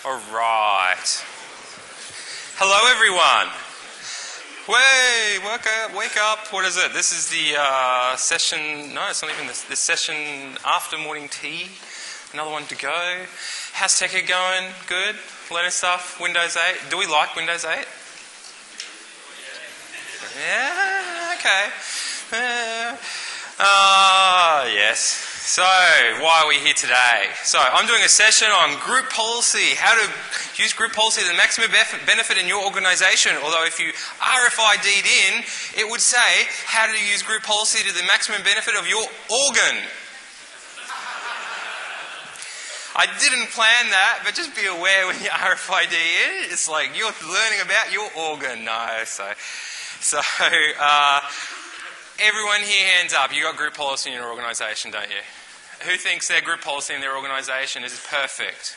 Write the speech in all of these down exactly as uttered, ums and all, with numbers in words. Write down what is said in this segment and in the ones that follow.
All right. Hello, everyone. Way, wake up, wake up. What is it? This is the uh, session, no, it's not even this, this session after morning tea. Another one to go. How's Tekka going? Good? Learning stuff? Windows eight? Do we like Windows eight? Yeah, okay. Uh, ah, yes. So, why are we here today? So, I'm doing a session on group policy, how to use group policy to the maximum benefit in your organisation. Although if you R F I D'd in, it would say how to use group policy to the maximum benefit of your organ. I didn't plan that, but just be aware when you R F I D in, it's like you're learning about your organ. No, so, so uh, everyone here, hands up. You got group policy in your organisation, don't you? Who thinks their group policy in their organisation is perfect?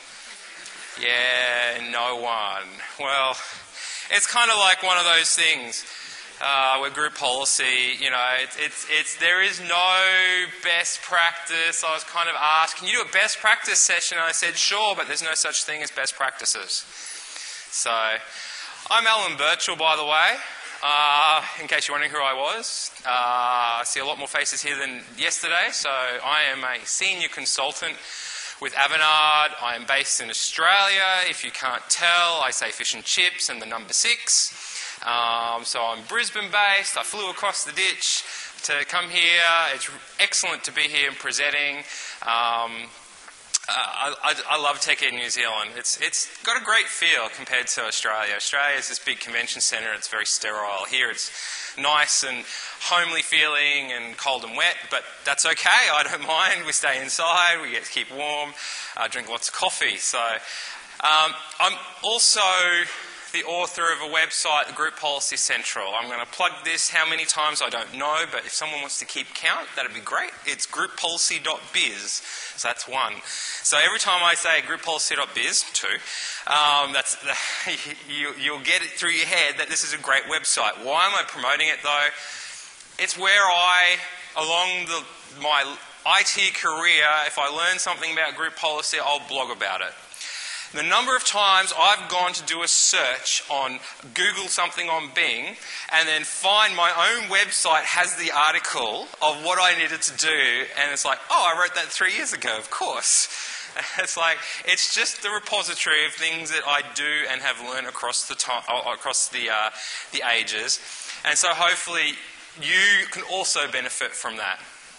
Yeah, no one. Well, it's kind of like one of those things uh, where group policy, you know, it's, it's, it's there is no best practice. I was kind of asked, can you do a best practice session? And I said, sure, but there's no such thing as best practices. So, I'm Alan Birchall, by the way. Uh, in case you're wondering who I was, uh, I see a lot more faces here than yesterday. So I am a senior consultant with Avanade. I am based in Australia. If you can't tell, I say fish and chips and the number six. Um, so I'm Brisbane based. I flew across the ditch to come here. It's excellent to be here and presenting. Um, Uh, I, I, I love Tekka in New Zealand. It's it's got a great feel compared to Australia. Australia is this big convention centre. It's very sterile. Here it's nice and homely feeling and cold and wet, but that's okay. I don't mind. We stay inside. We get to keep warm. Uh, drink lots of coffee. So um, I'm also the author of a website, the Group Policy Central. I'm going to plug this how many times I don't know, but if someone wants to keep count, that'd be great. It's group policy dot biz. So that's one. So every time I say group policy dot biz, two, um, that's you, you'll get it through your head that this is a great website. Why am I promoting it though? It's where I, along the, my I T career, if I learn something about group policy, I'll blog about it. The number of times I've gone to do a search on Google something on Bing and then find my own website has the article of what I needed to do, and it's like, oh, I wrote that three years ago, of course. It's like, it's just the repository of things that I do and have learned across the time, across the uh, the ages, and so hopefully you can also benefit from that.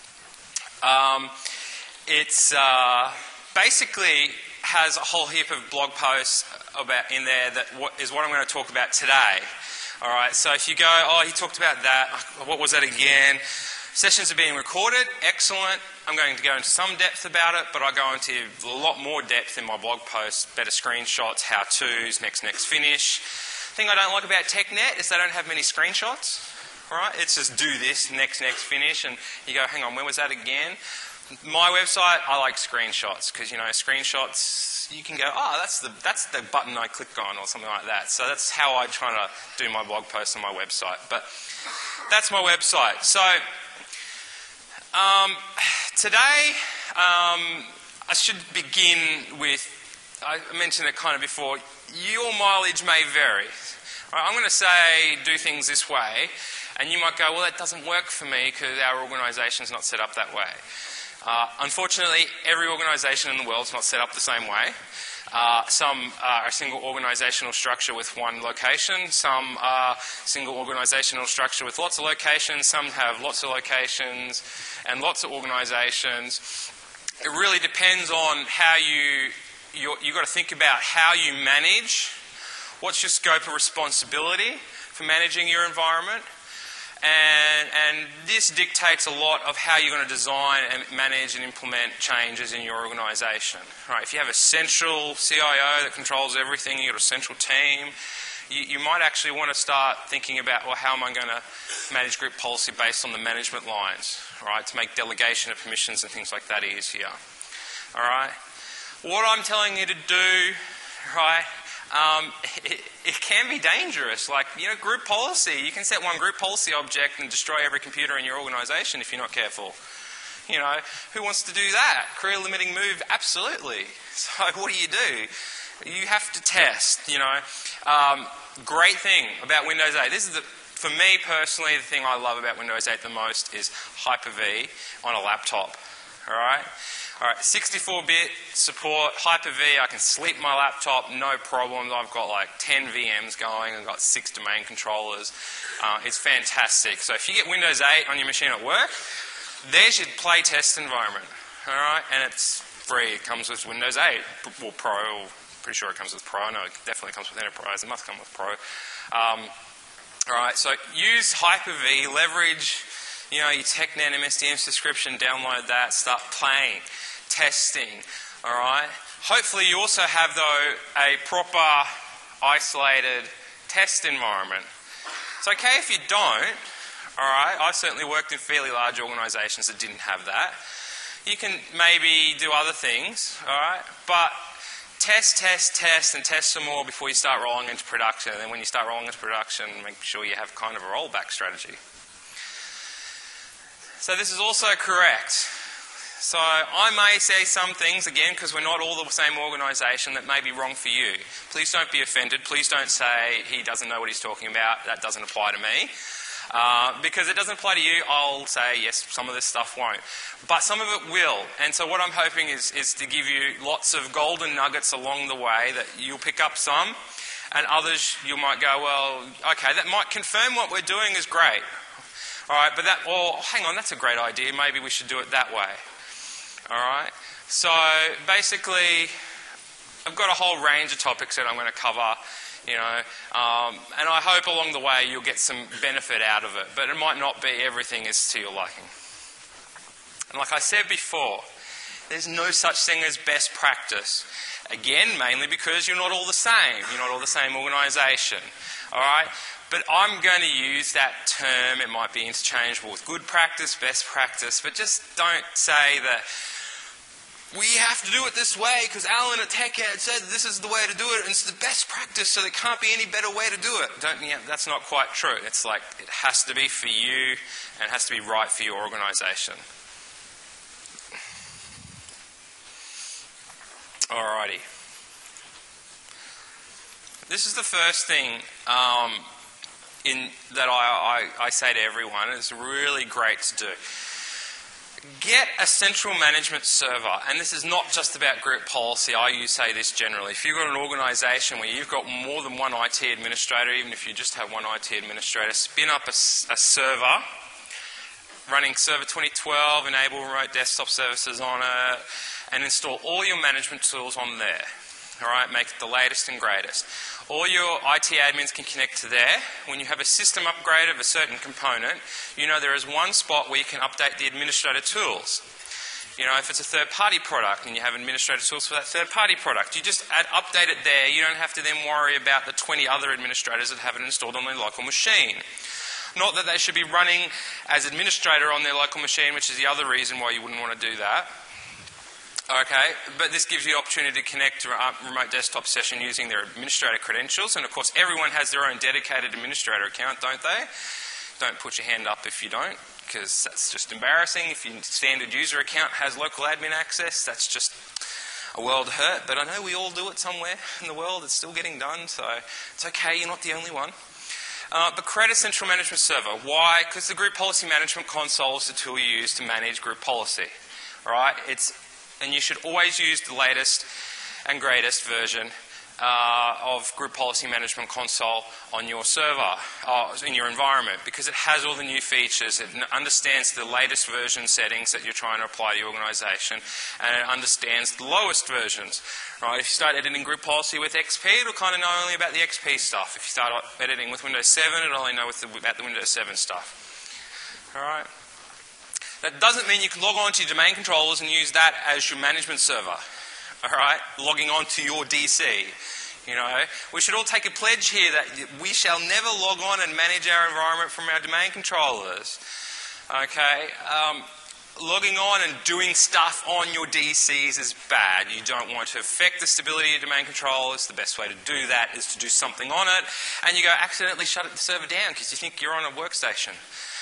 Um, it's uh, basically has a whole heap of blog posts about in there that what, is what I'm going to talk about today. All right, so if you go, oh, he talked about that, what was that again? Sessions are being recorded, excellent. I'm going to go into some depth about it, but I go into a lot more depth in my blog posts, better screenshots, how-tos, next, next, finish. The thing I don't like about TechNet is they don't have many screenshots. All right, it's just do this, next, next, finish, and you go, hang on, where was that again? My website, I like screenshots because, you know, screenshots, you can go, oh, that's the that's the button I clicked on or something like that. So that's how I try to do my blog posts on my website. But that's my website. So um, today um, I should begin with, I mentioned it kind of before, your mileage may vary. All right, I'm going to say do things this way, and you might go, well, that doesn't work for me because our organisation is not set up that way. Uh, unfortunately, every organisation in the world is not set up the same way. Uh, some are a single organisational structure with one location. Some are single organisational structure with lots of locations. Some have lots of locations and lots of organisations. It really depends on how you, you're, you've got to think about how you manage. What's your scope of responsibility for managing your environment? And, and this dictates a lot of how you're going to design and manage and implement changes in your organisation. Right, if you have a central C I O that controls everything, you've got a central team, you, you might actually want to start thinking about, well, how am I going to manage group policy based on the management lines, right, to make delegation of permissions and things like that easier. All right. What I'm telling you to do, right, Um, it, it can be dangerous. Like, you know, group policy, you can set one group policy object and destroy every computer in your organisation if you're not careful. You know, who wants to do that? Career limiting move? Absolutely. So what do you do? You have to test, you know. Um, great thing about Windows eight. This is the, for me personally, the thing I love about Windows eight the most is Hyper-V on a laptop. All right? All right, sixty-four bit support, Hyper-V. I can sleep my laptop, no problems. I've got like ten V Ms going. I've got six domain controllers. Uh, it's fantastic. So if you get Windows eight on your machine at work, there's your play test environment. All right, and it's free. It comes with Windows eight, well, Pro. Or pretty sure it comes with Pro. No, it definitely comes with Enterprise. It must come with Pro. Um, all right, so use Hyper-V, leverage, you know, your TechNet M S D M subscription, download that, start playing, testing. All right. Hopefully, you also have though a proper, isolated test environment. It's okay if you don't. All right. I certainly worked in fairly large organisations that didn't have that. You can maybe do other things, all right? But test, test, test, and test some more before you start rolling into production. And then when you start rolling into production, make sure you have kind of a rollback strategy. So this is also correct. So I may say some things, again, because we're not all the same organisation, that may be wrong for you. Please don't be offended. Please don't say he doesn't know what he's talking about. That doesn't apply to me. Uh, because it doesn't apply to you, I'll say, yes, some of this stuff won't. But some of it will. And so what I'm hoping is, is to give you lots of golden nuggets along the way that you'll pick up some, and others you might go, well, okay, that might confirm what we're doing is great. All right, but that, or hang on, that's a great idea. Maybe we should do it that way. All right. So basically, I've got a whole range of topics that I'm going to cover. You know, um, and I hope along the way you'll get some benefit out of it, but it might not be everything is to your liking. And like I said before, there's no such thing as best practice. Again, mainly because you're not all the same. You're not all the same organisation. All right? But I'm going to use that term. It might be interchangeable with good practice, best practice, but just don't say that we have to do it this way because Alan at TechEd said this is the way to do it and it's the best practice, so there can't be any better way to do it. Don't, yeah, that's not quite true. It's like it has to be for you and it has to be right for your organisation. Alrighty. This is the first thing um, in, that I, I, I say to everyone. It's really great to do. Get a central management server, and this is not just about group policy. I use say this generally. If you've got an organisation where you've got more than one I T administrator, even if you just have one I T administrator, spin up a, a server running Server twenty twelve, enable remote desktop services on it, and install all your management tools on there. All right, make it the latest and greatest. All your I T admins can connect to there. When you have a system upgrade of a certain component, you know there is one spot where you can update the administrator tools. You know, if it's a third-party product and you have administrator tools for that third-party product, you just add, update it there. You don't have to then worry about the twenty other administrators that have it installed on their local machine. Not that they should be running as administrator on their local machine, which is the other reason why you wouldn't want to do that. Okay, but this gives you the opportunity to connect to a remote desktop session using their administrator credentials, and of course everyone has their own dedicated administrator account, don't they? Don't put your hand up if you don't, because that's just embarrassing. If your standard user account has local admin access, that's just a world of hurt, but I know we all do it somewhere in the world. It's still getting done, so it's okay, you're not the only one. Uh, but create a central management server. Why? Because the Group Policy Management Console is the tool you use to manage group policy. All right? It's And you should always use the latest and greatest version uh, of Group Policy Management Console on your server, uh, in your environment, because it has all the new features. It understands the latest version settings that you're trying to apply to your organisation, and it understands the lowest versions. Right? If you start editing group policy with X P, it'll kind of know only about the X P stuff. If you start editing with Windows seven, it'll only know with the, about the Windows seven stuff. All right? That doesn't mean you can log on to your domain controllers and use that as your management server. All right? Logging on to your D C. You know, we should all take a pledge here that we shall never log on and manage our environment from our domain controllers. Okay? Um, logging on and doing stuff on your D Cs is bad. You don't want to affect the stability of your domain controllers. The best way to do that is to do something on it, and you go accidentally shut the server down because you think you're on a workstation.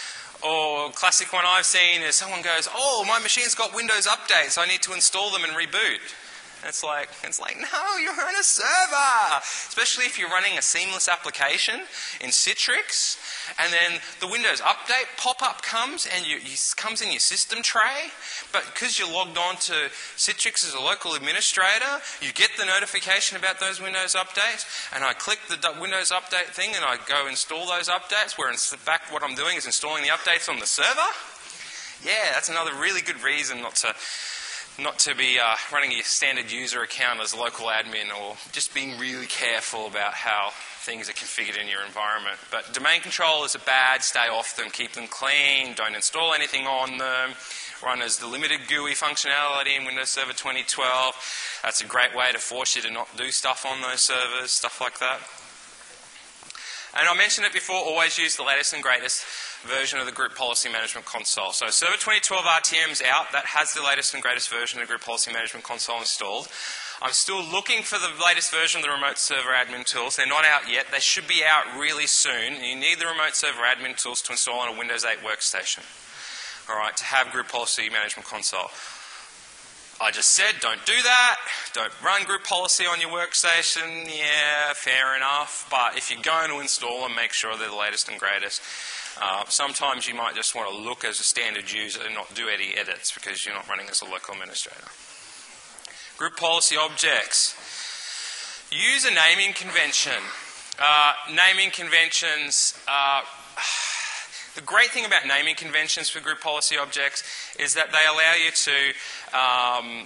Or a classic one I've seen is someone goes, oh, my machine's got Windows updates, I need to install them and reboot. And it's like, it's like, no, you're on a server. Especially if you're running a seamless application in Citrix, and then the Windows Update pop-up comes and you, you comes in your system tray, but because you're logged on to Citrix as a local administrator, you get the notification about those Windows updates, and I click the Windows Update thing and I go install those updates, where in fact what I'm doing is installing the updates on the server. Yeah, that's another really good reason not to not to be uh, running your standard user account as a local admin, or just being really careful about how things are configured in your environment. But domain controllers are bad. Stay off them. Keep them clean. Don't install anything on them. Run as the limited G U I functionality in Windows Server twenty twelve. That's a great way to force you to not do stuff on those servers, stuff like that. And I mentioned it before, always use the latest and greatest version of the Group Policy Management Console. So Server twenty twelve R T M's out. That has the latest and greatest version of the Group Policy Management Console installed. I'm still looking for the latest version of the Remote Server Admin Tools. They're not out yet. They should be out really soon. You need the Remote Server Admin Tools to install on a Windows eight workstation, all right, to have Group Policy Management Console. I just said, don't do that. Don't run group policy on your workstation. Yeah, fair enough. But if you're going to install them, make sure they're the latest and greatest. Uh, sometimes you might just want to look as a standard user and not do any edits because you're not running as a local administrator. Group policy objects. Use a naming convention. Uh, naming conventions are... The great thing about naming conventions for group policy objects is that they allow you to um,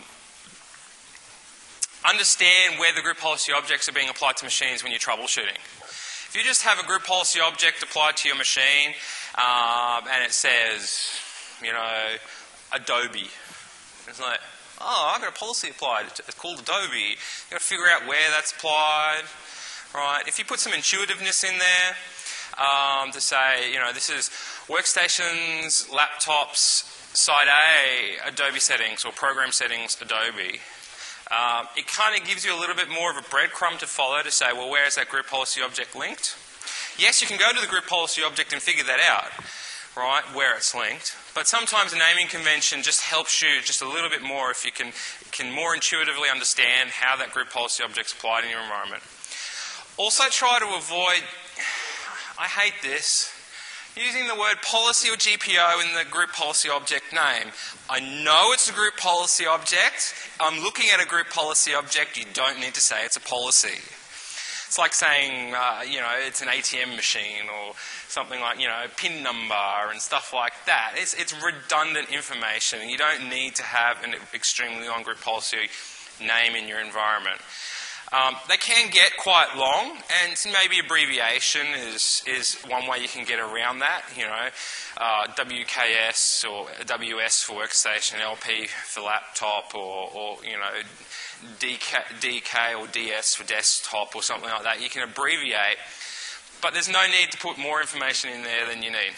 understand where the group policy objects are being applied to machines when you're troubleshooting. If you just have a group policy object applied to your machine um, and it says, you know, Adobe, it's like, oh, I've got a policy applied. It's called Adobe. You've got to figure out where that's applied, right? If you put some intuitiveness in there, Um, to say, you know, this is workstations, laptops, side A, Adobe settings, or program settings, Adobe. Um, it kind of gives you a little bit more of a breadcrumb to follow to say, well, where is that group policy object linked? Yes, you can go to the group policy object and figure that out, right, where it's linked. But sometimes a naming convention just helps you just a little bit more if you can, can more intuitively understand how that group policy object's applied in your environment. Also try to avoid... I hate this. Using the word policy or G P O in the group policy object name. I know it's a group policy object. I'm looking at a group policy object. You don't need to say it's a policy. It's like saying, uh, you know, it's an A T M machine or something like, you know, PIN number and stuff like that. It's, it's redundant information. You don't need to have an extremely long group policy name in your environment. Um, they can get quite long, and maybe abbreviation is, is one way you can get around that. You know, uh, W K S or W S for workstation, L P for laptop, or, or you know, D K, D K or D S for desktop or something like that. You can abbreviate, but there's no need to put more information in there than you need.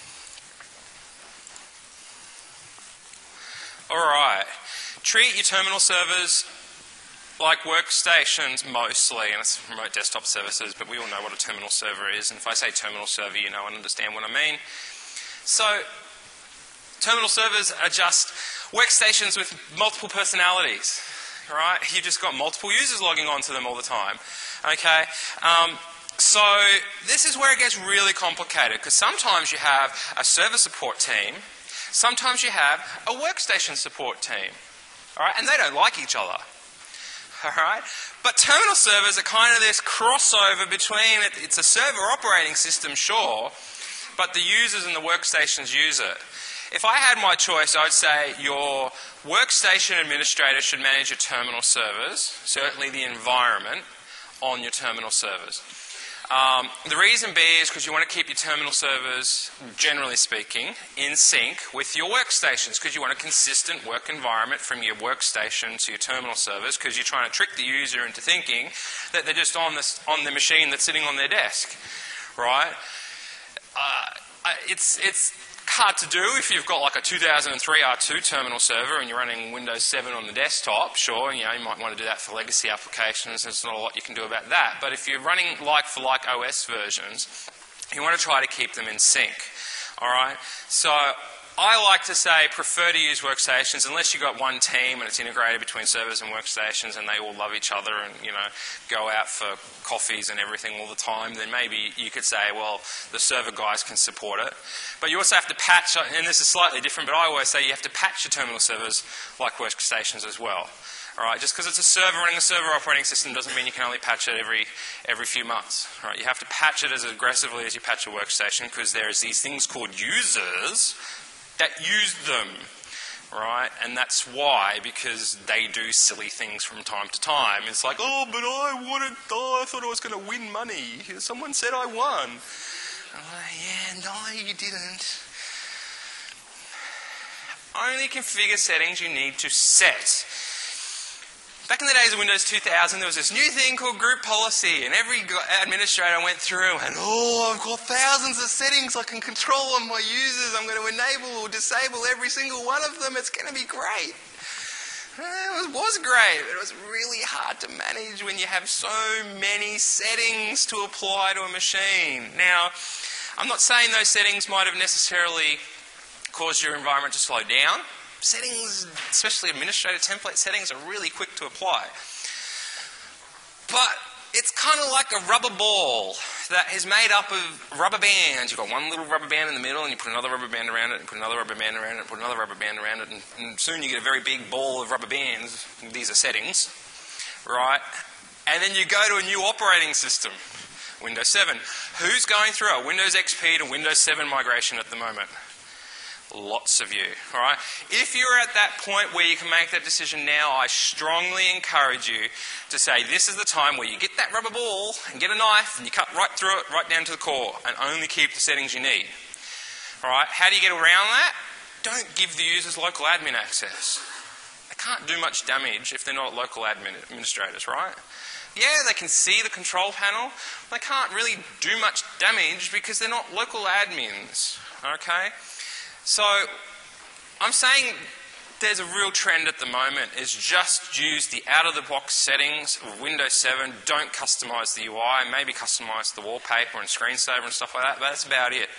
All right, treat your terminal servers like workstations mostly, and it's remote desktop services, but we all know what a terminal server is. And if I say terminal server, you know and understand what I mean. So, terminal servers are just workstations with multiple personalities, right? You've just got multiple users logging onto them all the time, okay? Um, so, this is where it gets really complicated, because sometimes you have a server support team, sometimes you have a workstation support team, all right? And they don't like each other. All right? But terminal servers are kind of this crossover between, it, it's a server operating system, sure, but the users and the workstations use it. If I had my choice, I'd say your workstation administrator should manage your terminal servers, certainly the environment on your terminal servers. Um, the reason being is because you want to keep your terminal servers, generally speaking, in sync with your workstations, because you want a consistent work environment from your workstation to your terminal servers, because you're trying to trick the user into thinking that they're just on, this, on the machine that's sitting on their desk, right? Uh, it's, it's hard to do if you've got like a two thousand three R two terminal server and you're running Windows seven on the desktop. Sure, you know, you might want to do that for legacy applications. There's not a lot you can do about that. But if you're running like-for-like O S versions, you want to try to keep them in sync. All right? So I like to say prefer to use workstations unless you've got one team and it's integrated between servers and workstations and they all love each other and, you know, go out for coffees and everything all the time, then maybe you could say, well, the server guys can support it. But you also have to patch, and this is slightly different, but I always say you have to patch your terminal servers like workstations as well. All right, just because it's a server running a server operating system doesn't mean you can only patch it every every few months. All right, you have to patch it as aggressively as you patch a workstation because there's these things called users that use them, right? And that's why, because they do silly things from time to time. It's like, oh, but I wanted, oh, I thought I was going to win money. Someone said I won. I'm like, yeah, no, you didn't. Only configure settings you need to set. Back in the days of Windows two thousand, there was this new thing called group policy, and every administrator went through and, oh, I've got thousands of settings I can control on my users. I'm going to enable or disable every single one of them. It's going to be great. It was great, but it was really hard to manage when you have so many settings to apply to a machine. Now, I'm not saying those settings might have necessarily caused your environment to slow down. Settings, especially administrator template settings, are really quick to apply. But it's kind of like a rubber ball that is made up of rubber bands. You've got one little rubber band in the middle, and you put another rubber band around it, and put another rubber band around it, and put another rubber band around it, and, and soon you get a very big ball of rubber bands. These are settings, right? And then you go to a new operating system, Windows seven. Who's going through a Windows X P to Windows seven migration at the moment? Lots of you, all right? If you're at that point where you can make that decision now, I strongly encourage you to say this is the time where you get that rubber ball and get a knife and you cut right through it, right down to the core, and only keep the settings you need. All right? How do you get around that? Don't give the users local admin access. They can't do much damage if they're not local admin administrators, right? Yeah, they can see the control panel. They can't really do much damage because they're not local admins, okay? So, I'm saying there's a real trend at the moment is just use the out-of-the-box settings of Windows seven. Don't customize the U I. Maybe customize the wallpaper and screensaver and stuff like that, but that's about it.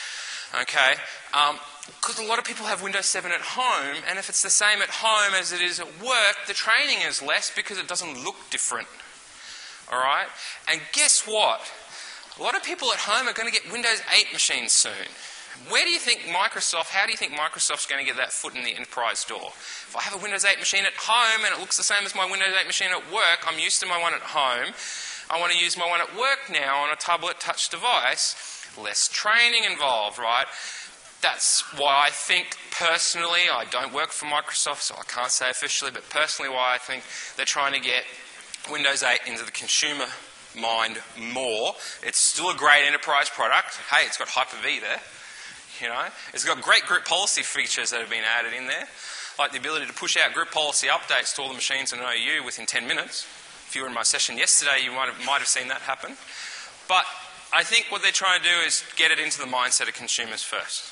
Okay? Because um, a lot of people have Windows seven at home, and if it's the same at home as it is at work, the training is less because it doesn't look different. All right? And guess what? A lot of people at home are going to get Windows eight machines soon. Where do you think Microsoft, how do you think Microsoft's going to get that foot in the enterprise door? If I have a Windows eight machine at home and it looks the same as my Windows eight machine at work, I'm used to my one at home, I want to use my one at work now on a tablet touch device, less training involved, right? That's why I think personally, I don't work for Microsoft, so I can't say officially, but personally why I think they're trying to get Windows eight into the consumer mind more. It's still a great enterprise product. Hey, it's got Hyper-V there. You know, it's got great group policy features that have been added in there, like the ability to push out group policy updates to all the machines in O U within ten minutes. If you were in my session yesterday, you might have, might have seen that happen. But I think what they're trying to do is get it into the mindset of consumers first.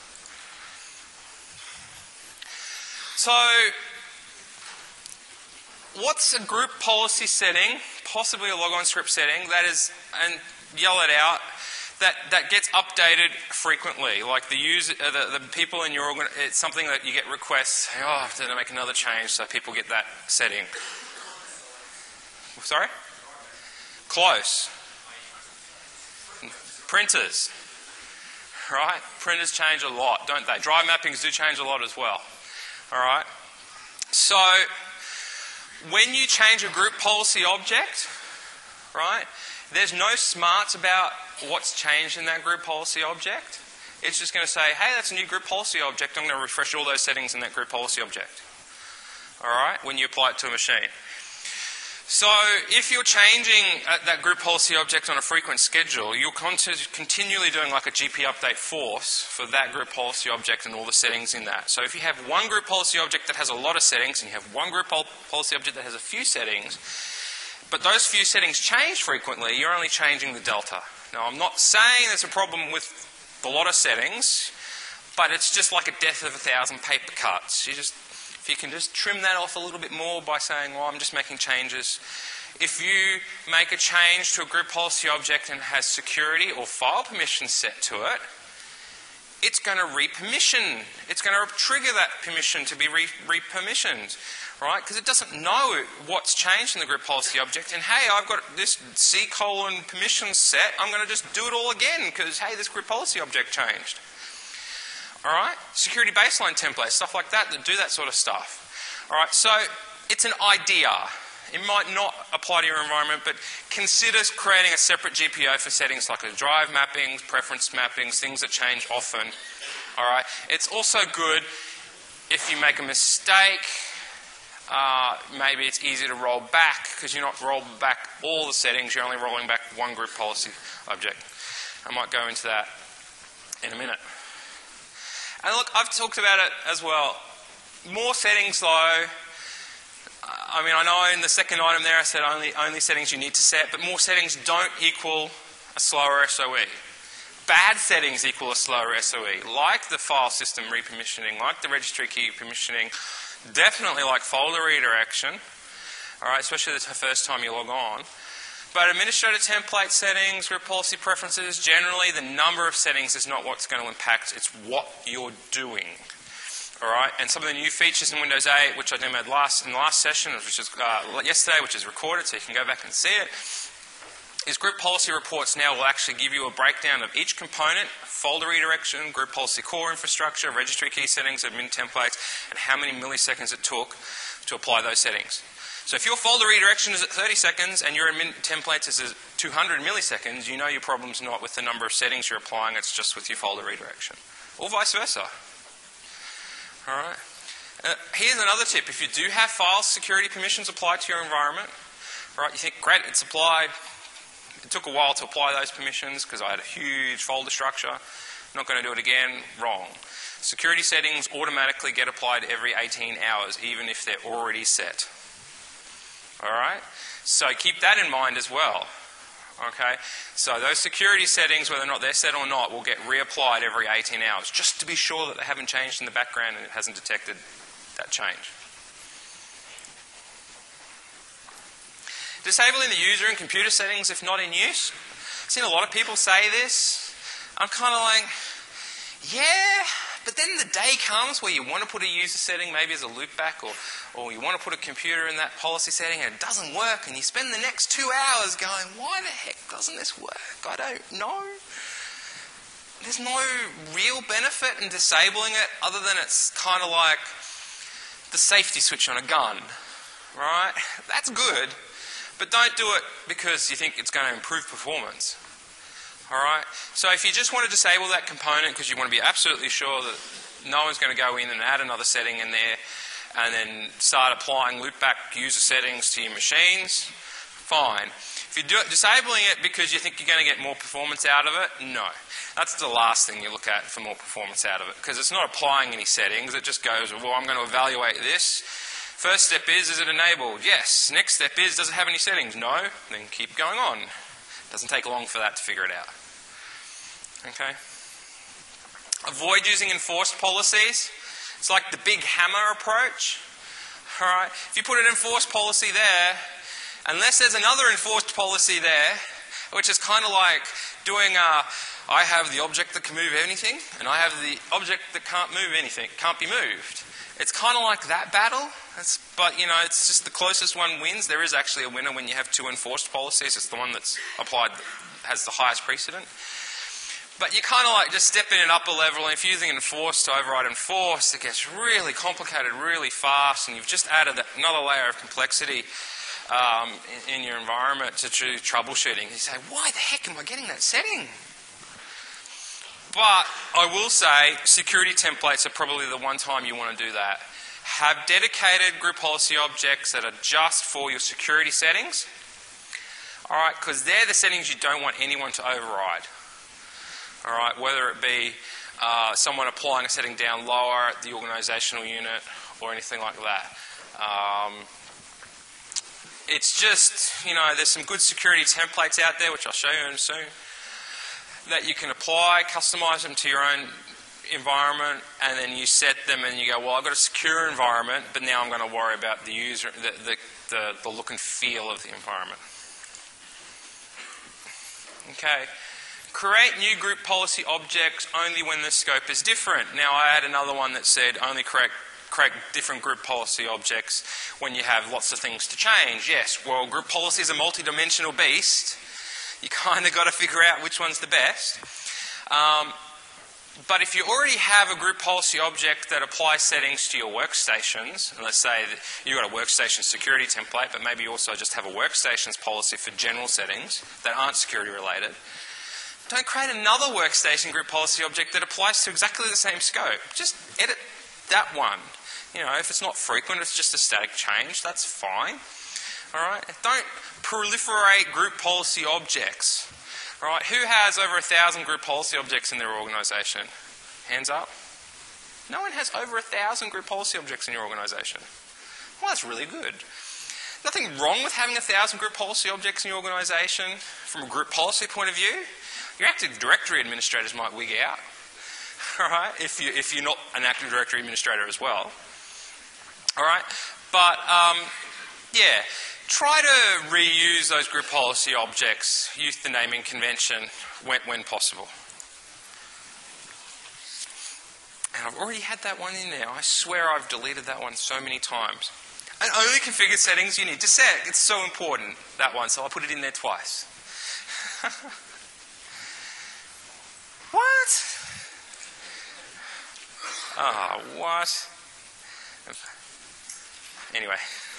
So, what's a group policy setting, possibly a logon script setting, that is, and yell it out, That, that gets updated frequently, like the user, uh, the, the people in your organ, it's something that you get requests, oh, I have to make another change so people get that setting. Sorry? Close. Printers. Right? Printers change a lot, don't they? Drive mappings do change a lot as well. Alright? So, when you change a group policy object, right, there's no smarts about what's changed in that group policy object. It's just going to say, hey, that's a new group policy object. I'm going to refresh all those settings in that group policy object. All right? When you apply it to a machine. So if you're changing that group policy object on a frequent schedule, you're continually doing like a G P update force for that group policy object and all the settings in that. So if you have one group policy object that has a lot of settings and you have one group policy object that has a few settings, but those few settings change frequently, you're only changing the delta. Now, I'm not saying there's a problem with a lot of settings, but it's just like a death of a thousand paper cuts. You just, if you can just trim that off a little bit more by saying, well, I'm just making changes. If you make a change to a group policy object and has security or file permissions set to it, it's going to re-permission. It's going to trigger that permission to be re- re-permissioned, right? Because it doesn't know what's changed in the group policy object. And hey, I've got this C colon permission set. I'm going to just do it all again because, hey, this group policy object changed. All right? Security baseline templates, stuff like that that do that sort of stuff. All right? So it's an idea. It might not apply to your environment, but consider creating a separate G P O for settings like a drive mappings, preference mappings, things that change often. All right. It's also good if you make a mistake. Uh, maybe it's easier to roll back because you're not rolling back all the settings. You're only rolling back one group policy object. I might go into that in a minute. And look, I've talked about it as well. More settings, though. I mean, I know in the second item there I said only, only settings you need to set, but more settings don't equal a slower S O E. Bad settings equal a slower S O E, like the file system repermissioning, like the registry key permissioning, definitely like folder redirection, all right, especially the first time you log on. But administrator template settings, group policy preferences, generally the number of settings is not what's going to impact, it's what you're doing. All right, and some of the new features in Windows eight, which I demoed last in the last session, which is uh, yesterday, which is recorded, so you can go back and see it, is group policy reports now will actually give you a breakdown of each component, folder redirection, group policy core infrastructure, registry key settings, admin templates, and how many milliseconds it took to apply those settings. So if your folder redirection is at thirty seconds and your admin templates is at two hundred milliseconds, you know your problem's not with the number of settings you're applying, it's just with your folder redirection, or vice versa. All right. Uh, here's another tip. If you do have file security permissions applied to your environment, right, you think, great, it's applied. It took a while to apply those permissions because I had a huge folder structure. I'm not going to do it again. Wrong. Security settings automatically get applied every eighteen hours, even if they're already set. All right? So keep that in mind as well. Okay, so those security settings, whether or not they're set or not, will get reapplied every eighteen hours, just to be sure that they haven't changed in the background and it hasn't detected that change. Disabling the user and computer settings if not in use. I've seen a lot of people say this. I'm kind of like, yeah, but then the day comes where you want to put a user setting maybe as a loopback, or, or you want to put a computer in that policy setting and it doesn't work, and you spend the next two hours going, why the heck doesn't this work? I don't know. There's no real benefit in disabling it other than it's kind of like the safety switch on a gun, right? That's good, but don't do it because you think it's going to improve performance. All right. So if you just want to disable that component because you want to be absolutely sure that no one's going to go in and add another setting in there and then start applying loopback user settings to your machines, fine. If you're do disabling it because you think you're going to get more performance out of it, no. That's the last thing you look at for more performance out of it, because it's not applying any settings. It just goes, well, I'm going to evaluate this. First step is, is it enabled? Yes. Next step is, does it have any settings? No. Then keep going on. Doesn't take long for that to figure it out. Okay. Avoid using enforced policies. It's like the big hammer approach. All right. If you put an enforced policy there, unless there's another enforced policy there, which is kind of like doing a, I have the object that can move anything, and I have the object that can't move anything, can't be moved. It's kind of like that battle, it's, but you know, it's just the closest one wins. There is actually a winner when you have two enforced policies. It's the one that's applied, has the highest precedent. But you kind of like just stepping it up a level, and if you're using enforced to override enforced, it gets really complicated really fast, and you've just added another layer of complexity um, in, in your environment to do troubleshooting. You say, why the heck am I getting that setting? But I will say security templates are probably the one time you want to do that. Have dedicated group policy objects that are just for your security settings. All right, because they're the settings you don't want anyone to override. All right, whether it be uh, someone applying a setting down lower at the organisational unit or anything like that. Um, it's just, you know, there's some good security templates out there, which I'll show you soon, that you can apply, customize them to your own environment, and then you set them and you go, well, I've got a secure environment, but now I'm going to worry about the user, the, the, the, the look and feel of the environment. Okay. create new group policy objects only when the scope is different. Now I had another one that said only create, create different group policy objects when you have lots of things to change. Yes, well, group policy is a multi-dimensional beast. You kind of got to figure out which one's the best. Um, But if you already have a group policy object that applies settings to your workstations, and let's say that you've got a workstation security template, but maybe you also just have a workstations policy for general settings that aren't security related, don't create another workstation group policy object that applies to exactly the same scope. Just edit that one. You know, if it's not frequent, it's just a static change, that's fine. All right? Don't proliferate group policy objects. Right, who has over a thousand group policy objects in their organisation? Hands up. No one has over a thousand group policy objects in your organisation. Well, that's really good. Nothing wrong with having a thousand group policy objects in your organisation from a group policy point of view. Your Active Directory administrators might wig out. All right, if you if you're not an Active Directory administrator as well. All right, but um, yeah. Try to reuse those group policy objects, use the naming convention when, when possible. And I've already had that one in there. I swear I've deleted that one so many times. And only configure settings you need to set. It's so important, that one, so I'll put it in there twice. What? Ah, oh, what? Anyway.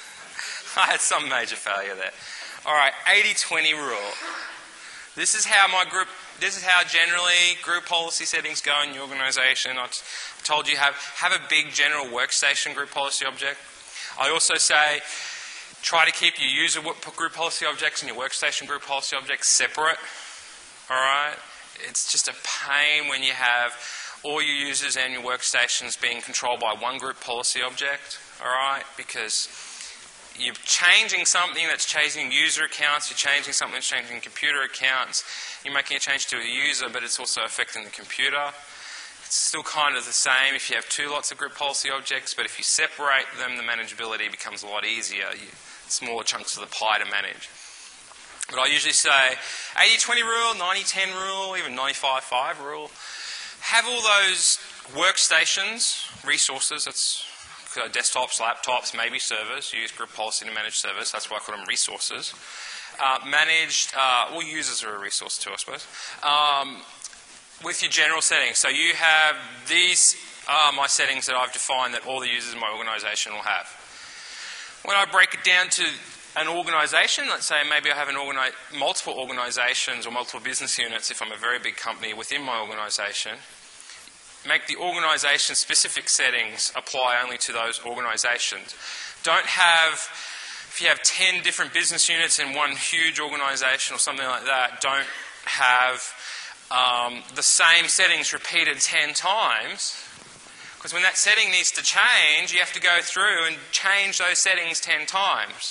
I had some major failure there. All right, eighty twenty rule. This is how my group, this is how generally group policy settings go in your organisation. I told you have, have a big general workstation group policy object. I also say try to keep your user group policy objects and your workstation group policy objects separate. All right? It's just a pain when you have all your users and your workstations being controlled by one group policy object. All right? Because you're changing something that's changing user accounts, you're changing something that's changing computer accounts, you're making a change to a user, but it's also affecting the computer. It's still kind of the same if you have two lots of group policy objects, but if you separate them, the manageability becomes a lot easier. You, smaller chunks of the pie to manage. But I usually say eighty twenty rule, ninety ten rule, even ninety-five five rule. Have all those workstations, resources, that's Uh, desktops, laptops, maybe servers. You use group policy to manage servers. That's why I call them resources. Uh, managed, uh, well, users are a resource too, I suppose. Um, with your general settings. So you have these are my settings that I've defined that all the users in my organisation will have. When I break it down to an organisation, let's say maybe I have an organi- multiple organisations or multiple business units if I'm a very big company within my organisation. Make the organisation-specific settings apply only to those organisations. Don't have, if you have ten different business units in one huge organisation or something like that, don't have um, the same settings repeated ten times. Because when that setting needs to change, you have to go through and change those settings ten times.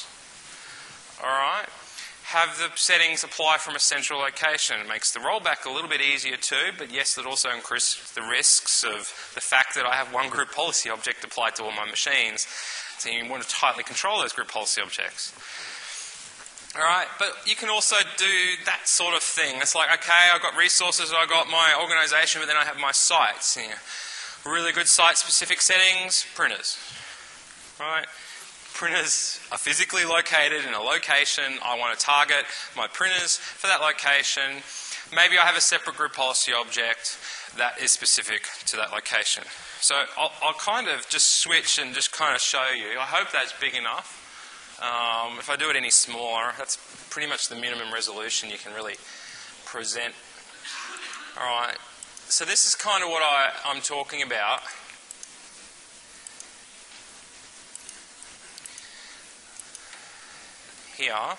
All right? Have the settings apply from a central location. It makes the rollback a little bit easier too, but yes, it also increases the risks of the fact that I have one group policy object applied to all my machines. So you want to tightly control those group policy objects. All right, but you can also do that sort of thing. It's like, okay, I've got resources, I've got my organisation, but then I have my sites. You know, really good site-specific settings, printers. Right? Printers are physically located in a location. I want to target my printers for that location. Maybe I have a separate group policy object that is specific to that location. So I'll, I'll kind of just switch and just kind of show you. I hope that's big enough. Um, if I do it any smaller, that's pretty much the minimum resolution you can really present. All right. So this is kind of what I, I'm talking about. Here. Ah,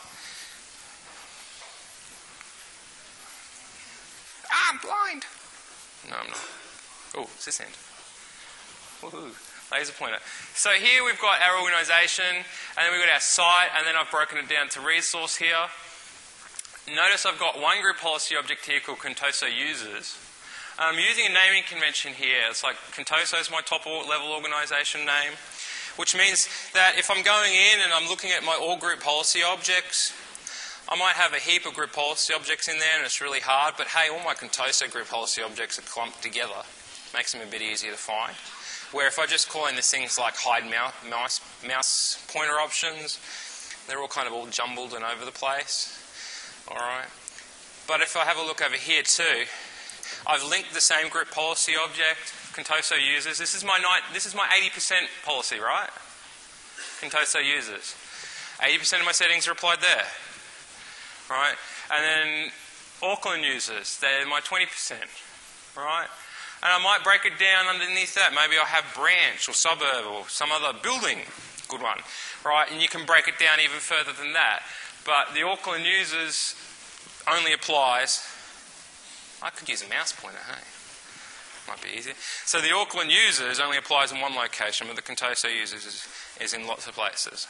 I'm blind. No, I'm not. Oh, it's this end. Woohoo. Laser pointer. So here we've got our organisation, and then we've got our site, and then I've broken it down to resource here. Notice I've got one group policy object here called Contoso users. I'm using a naming convention here. It's like Contoso is my top level organisation name. Which means that if I'm going in and I'm looking at my all group policy objects, I might have a heap of group policy objects in there and it's really hard, but hey, all my Contoso group policy objects are clumped together. Makes them a bit easier to find. Where if I just call in the things like hide mouse, mouse pointer options, they're all kind of all jumbled and over the place. All right. But if I have a look over here too, I've linked the same group policy object, Contoso users. This is my this is my eighty percent policy, right? Contoso users. eighty percent of my settings are applied there. Right? And then Auckland users, they're my twenty percent. Right? And I might break it down underneath that. Maybe I have branch or suburb or some other building. Good one. Right? And you can break it down even further than that. But the Auckland users only applies... I could use a mouse pointer, hey? Might be easier. So the Auckland users only applies in one location, but the Contoso users is, is in lots of places.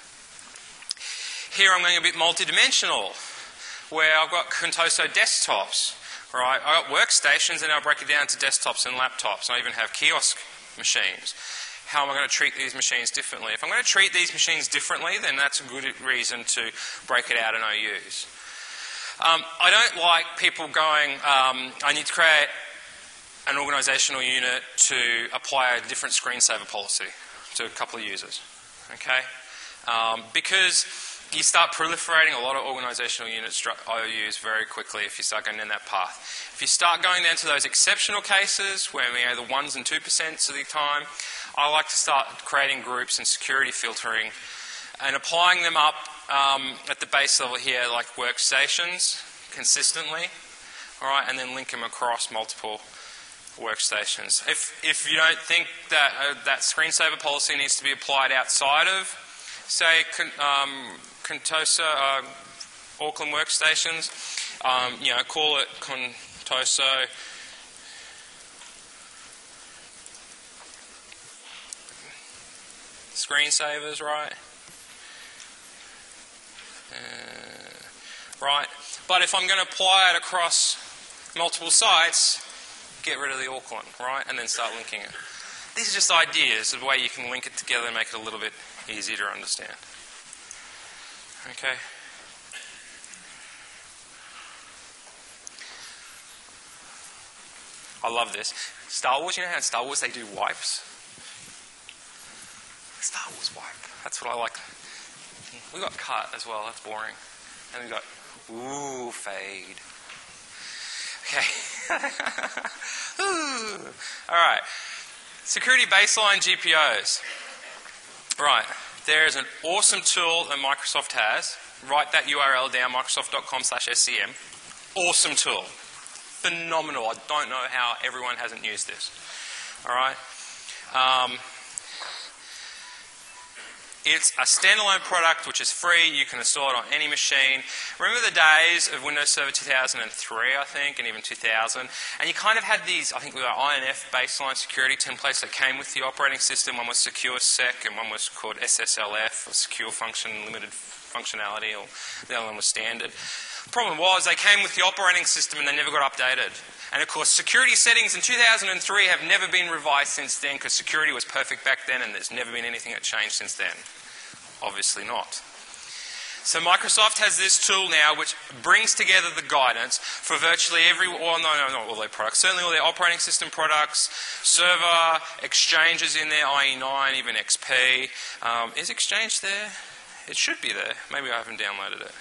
Here I'm going a bit multi-dimensional, where I've got Contoso desktops. Right, I've got workstations and I'll break it down to desktops and laptops. I even have kiosk machines. How am I going to treat these machines differently? If I'm going to treat these machines differently, then that's a good reason to break it out in O Us. Um, I don't like people going, um, I need to create an organisational unit to apply a different screensaver policy to a couple of users. Okay? Um, because you start proliferating a lot of organisational unit O Us very quickly if you start going down that path. If you start going down to those exceptional cases where we are the ones and two percents of the time, I like to start creating groups and security filtering and applying them up um, at the base level here like workstations consistently, all right, and then link them across multiple workstations. If, if you don't think that uh, that screensaver policy needs to be applied outside of, say, um, Contoso, uh, Auckland workstations, um, you know, call it Contoso screensavers, right? Uh, right. But if I'm going to apply it across multiple sites, get rid of the Auckland, right? And then start linking it. These are just ideas of the way you can link it together and make it a little bit easier to understand. Okay. I love this. Star Wars, you know how in Star Wars they do wipes? Star Wars wipe. That's what I like. We got cut as well, that's boring. And we got, ooh, fade. Okay. Ooh. All right. Security baseline G P Os. Right. There is an awesome tool that Microsoft has. Write that U R L down, microsoft.com slash SCM. Awesome tool. Phenomenal. I don't know how everyone hasn't used this. All right. Um, It's a standalone product which is free. You can install it on any machine. Remember the days of Windows Server two thousand three, I think, and even two thousand? And you kind of had these, I think we were I N F baseline security templates that came with the operating system. One was Secure Sec and one was called S S L F, or Secure Function Limited Functionality, or the other one was Standard. The problem was they came with the operating system and they never got updated. And of course, security settings in two thousand three have never been revised since then because security was perfect back then and there's never been anything that changed since then. Obviously not. So Microsoft has this tool now which brings together the guidance for virtually every, well, no, no, not all their products, certainly all their operating system products, server, Exchange is in there, I E nine, even X P. Um, is Exchange there? It should be there. Maybe I haven't downloaded it.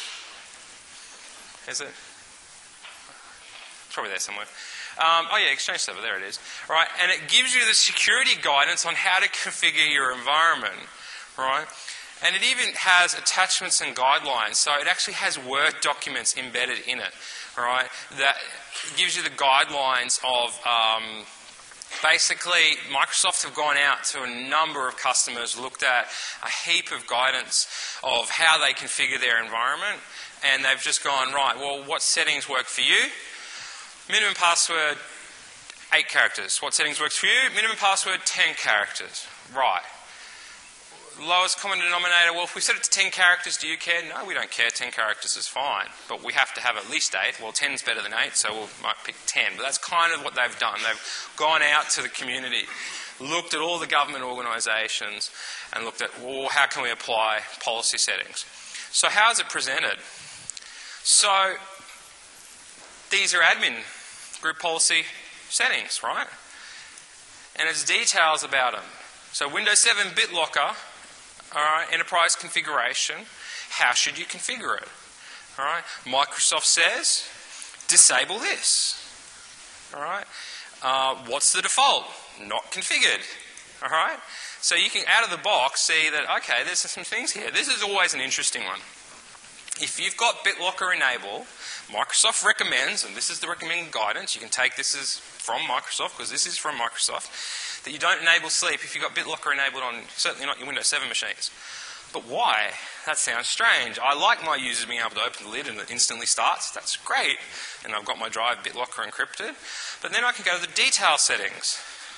Is it? It's probably there somewhere. Um, oh yeah, Exchange Server, there it is. Right, and it gives you the security guidance on how to configure your environment. Right? And it even has attachments and guidelines. So it actually has Word documents embedded in it. Right? That gives you the guidelines of um, basically Microsoft have gone out to a number of customers, looked at a heap of guidance of how they configure their environment, and they've just gone, right, well, what settings work for you? Minimum password, eight characters. What settings works for you? Minimum password, ten characters. Right. Lowest common denominator, well, if we set it to ten characters, do you care? No, we don't care. ten characters is fine. But we have to have at least eight. Well, ten is better than eight, so we might pick ten. But that's kind of what they've done. They've gone out to the community, looked at all the government organisations, and looked at, well, how can we apply policy settings? So how is it presented? So these are admin group policy settings, right? And it's details about them. So Windows seven BitLocker, all right, enterprise configuration, how should you configure it? All right, Microsoft says, disable this. All right, uh, what's the default? Not configured. All right, so you can out of the box see that, okay, there's some things here. This is always an interesting one. If you've got BitLocker enabled, Microsoft recommends, and this is the recommended guidance, you can take this as from Microsoft, because this is from Microsoft, that you don't enable sleep if you've got BitLocker enabled on, certainly not your Windows seven machines. But why? That sounds strange. I like my users being able to open the lid and it instantly starts. That's great. And I've got my drive BitLocker encrypted. But then I can go to the detail settings.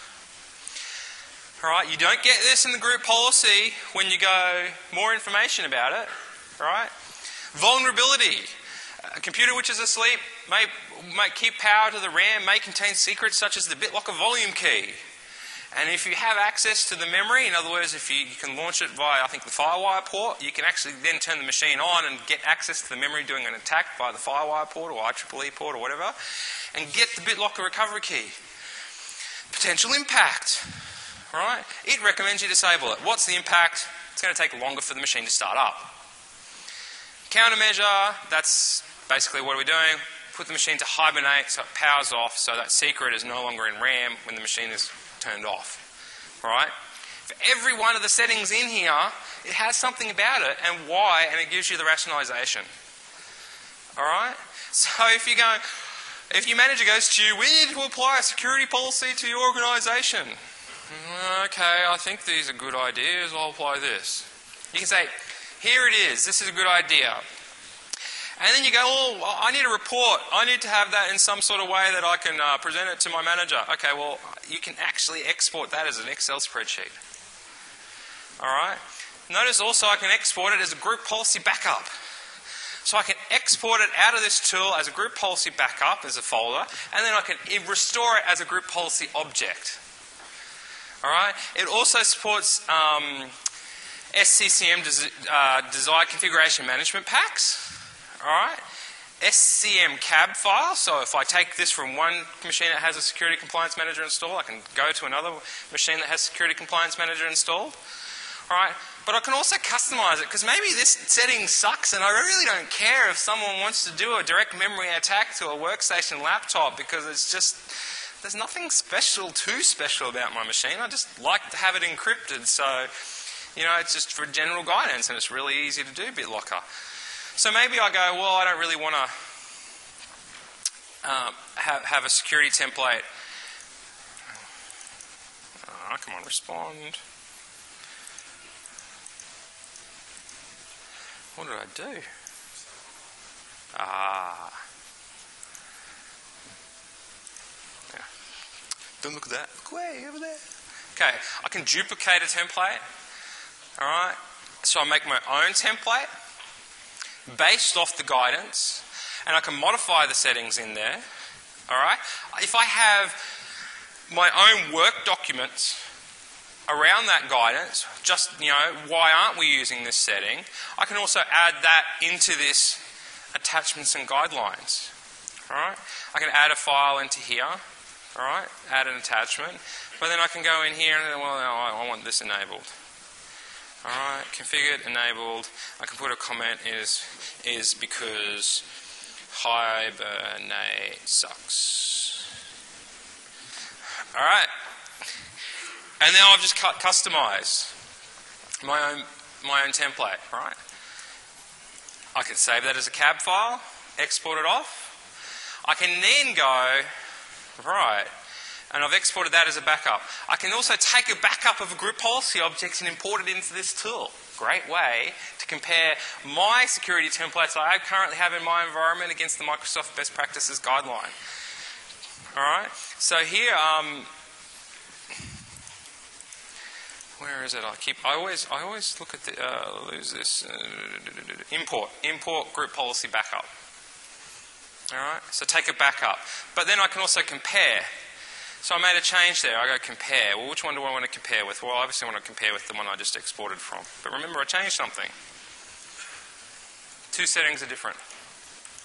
All right, you don't get this in the group policy when you go more information about it. All right? Vulnerability. A computer which is asleep may, may keep power to the RAM, may contain secrets such as the BitLocker volume key. And if you have access to the memory, in other words, if you, you can launch it via, I think, the FireWire port, you can actually then turn the machine on and get access to the memory doing an attack via the FireWire port or I triple E port or whatever, and get the BitLocker recovery key. Potential impact. Right? It recommends you disable it. What's the impact? It's going to take longer for the machine to start up. Countermeasure, that's basically what we're doing. Put the machine to hibernate so it powers off, so that secret is no longer in RAM when the machine is turned off. Right? For every one of the settings in here, it has something about it and why, and it gives you the rationalization. Alright? So if you go, if your manager goes to you, we need to apply a security policy to your organisation. Okay, I think these are good ideas, I'll apply this. You can say, here it is, this is a good idea. And then you go, oh, I need a report. I need to have that in some sort of way that I can uh, present it to my manager. Okay, well, you can actually export that as an Excel spreadsheet. All right? Notice also I can export it as a group policy backup. So I can export it out of this tool as a group policy backup, as a folder, and then I can restore it as a group policy object. All right? It also supports um, S C C M des uh, desired configuration management packs. All right, S C M cab file. So if I take this from one machine that has a security compliance manager installed, I can go to another machine that has security compliance manager installed. All right, but I can also customize it because maybe this setting sucks and I really don't care if someone wants to do a direct memory attack to a workstation laptop because it's just, there's nothing special, too special about my machine. I just like to have it encrypted. So, you know, it's just for general guidance and it's really easy to do BitLocker. So maybe I go, well, I don't really want to um, have, have a security template. Oh, come on, respond. What did I do? Ah. Yeah. Don't look at that. Look way over there. Okay, I can duplicate a template. All right. So I make my own template based off the guidance, and I can modify the settings in there. All right. If I have my own work documents around that guidance, just, you know, why aren't we using this setting? I can also add that into this attachments and guidelines. All right. I can add a file into here. All right. Add an attachment, but then I can go in here and well, no, I want this enabled. Alright, configured, enabled. I can put a comment is is because hibernate sucks. Alright. And now I've just cut customized my own my own template, right? I can save that as a cab file, export it off. I can then go, right, and I've exported that as a backup. I can also take a backup of a group policy object and import it into this tool. Great way to compare my security templates I currently have in my environment against the Microsoft Best Practices Guideline. All right. So here, um, where is it? I keep. I always. I always look at the. Uh, lose this. Uh, import. Import group policy backup. All right. So take a backup, but then I can also compare. So I made a change there. I go compare. Well, which one do I want to compare with? Well, I obviously want to compare with the one I just exported from. But remember, I changed something. Two settings are different.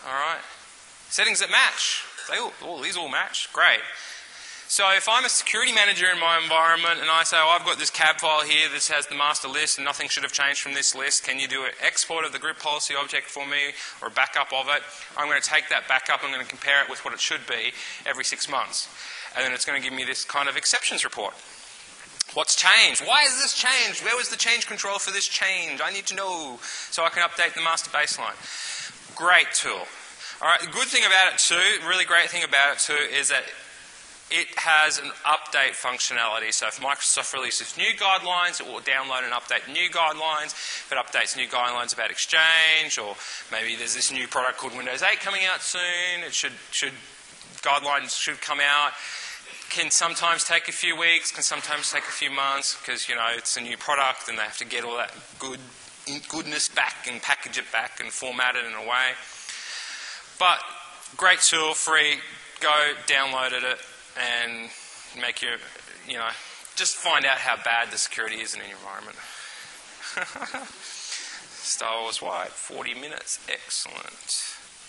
All right. Settings that match. They all, all, these all match. Great. So if I'm a security manager in my environment and I say, oh, I've got this cab file here, this has the master list and nothing should have changed from this list, can you do an export of the group policy object for me or a backup of it? I'm going to take that backup, I'm going to compare it with what it should be every six months. And then it's going to give me this kind of exceptions report. What's changed? Why has this changed? Where was the change control for this change? I need to know so I can update the master baseline. Great tool. All right, the good thing about it too, really great thing about it too, is that it has an update functionality. So if Microsoft releases new guidelines, it will download and update new guidelines. If it updates new guidelines about Exchange, or maybe there's this new product called Windows eight coming out soon, it should, should guidelines should come out. Can sometimes take a few weeks, can sometimes take a few months, because, you know, it's a new product and they have to get all that good goodness back and package it back and format it in a way. But great tool, free, go download it and make your, you know, just find out how bad the security is in your environment. Star Wars White, forty minutes, excellent.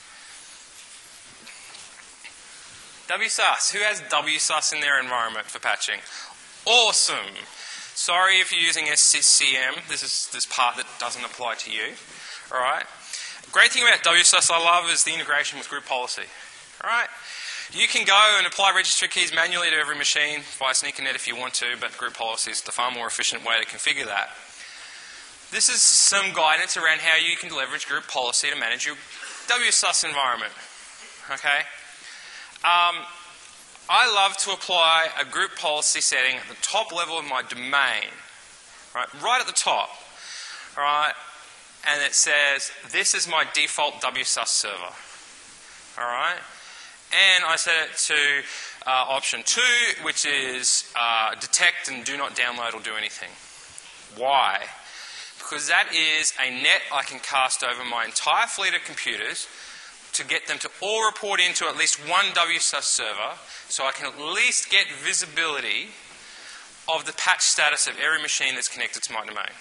W S U S. Who has W S U S in their environment for patching? Awesome. Sorry if you're using S C M. This is this part that doesn't apply to you. All right. Great thing about W S U S I love is the integration with group policy. All right. You can go and apply registry keys manually to every machine via SneakerNet if you want to, but group policy is the far more efficient way to configure that. This is some guidance around how you can leverage group policy to manage your W S U S environment. Okay. Um, I love to apply a group policy setting at the top level of my domain, right, right at the top, all right, and it says, this is my default W S U S server, all right, and I set it to uh, option two, which is uh, detect and do not download or do anything. Why? Because that is a net I can cast over my entire fleet of computers to get them to all report into at least one W S U S server, so I can at least get visibility of the patch status of every machine that's connected to my domain.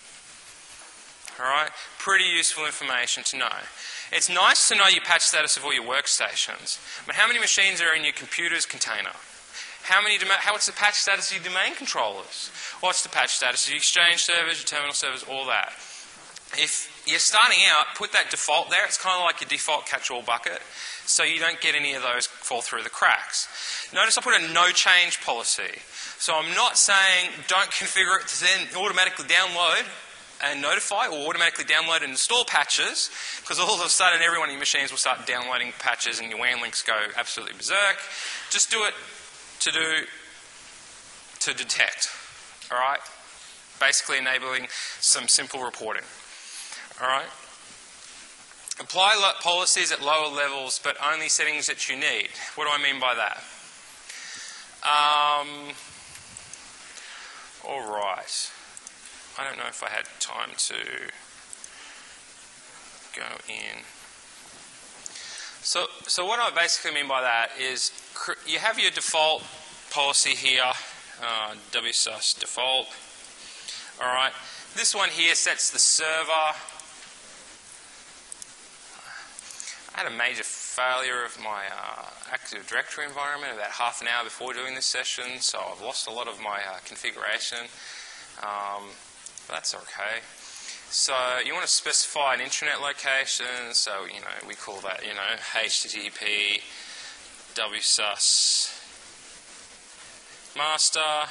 Alright? Pretty useful information to know. It's nice to know your patch status of all your workstations, but how many machines are in your computer's container? How many how, what's the patch status of your domain controllers? What's the patch status of your Exchange servers, your terminal servers, all that? If you're starting out, put that default there. It's kind of like your default catch-all bucket, so you don't get any of those fall through the cracks. Notice I put a no change policy. So I'm not saying don't configure it to then automatically download and notify or automatically download and install patches, because all of a sudden every one of your machines will start downloading patches and your W A N links go absolutely berserk. Just do it to do to detect. All right? Basically enabling some simple reporting. All right. Apply policies at lower levels, but only settings that you need. What do I mean by that? Um, all right. I don't know if I had time to go in. So, so what I basically mean by that is you have your default policy here, uh, W S U S default. All right. This one here sets the server. I had a major failure of my uh, Active Directory environment about half an hour before doing this session, so I've lost a lot of my uh, configuration. Um, but that's okay. So you want to specify an intranet location, so you know we call that you know H T T P W S U S master.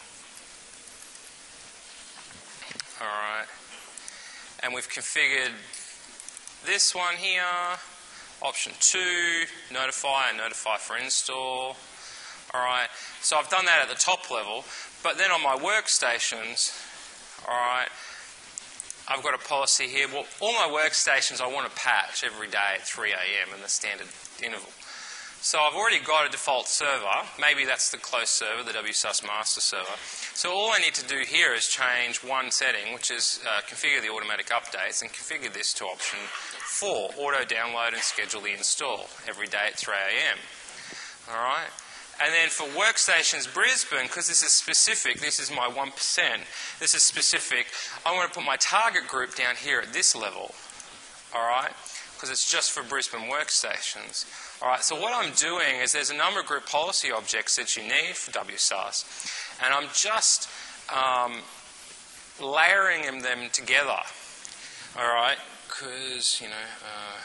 All right, and we've configured this one here. Option two, notify and notify for install. All right, so I've done that at the top level, but then on my workstations, all right, I've got a policy here. Well, all my workstations I want to patch every day at three A M in the standard interval. So I've already got a default server. Maybe that's the closed server, the W S U S master server. So all I need to do here is change one setting, which is uh, configure the automatic updates, and configure this to option four, auto download and schedule the install every day at three A M. All right. And then for Workstations Brisbane, because this is specific, this is my one percent, this is specific, I want to put my target group down here at this level. all right, because it's just for Brisbane workstations. All right, so what I'm doing is there's a number of group policy objects that you need for W S U S, and I'm just um, layering them together, all right, because, you know, uh,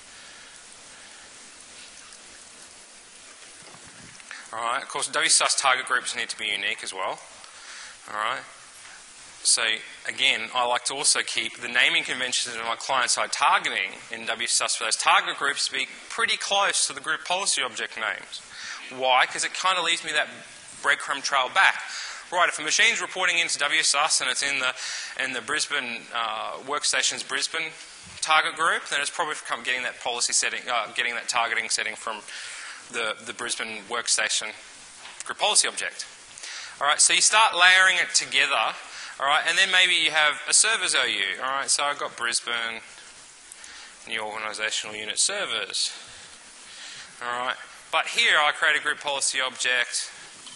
all right, of course, W S U S target groups need to be unique as well, all right. So again, I like to also keep the naming conventions of my client-side targeting in W S U S for those target groups to be pretty close to the group policy object names. Why? Because it kind of leaves me that breadcrumb trail back. Right, if a machine's reporting into W S U S and it's in the in the Brisbane uh, workstations Brisbane target group, then it's probably from getting that policy setting, uh, getting that targeting setting from the the Brisbane workstation group policy object. All right, so you start layering it together. All right, and then maybe you have a servers O U. All right, so I've got Brisbane, new organisational unit servers. All right, but here I create a group policy object.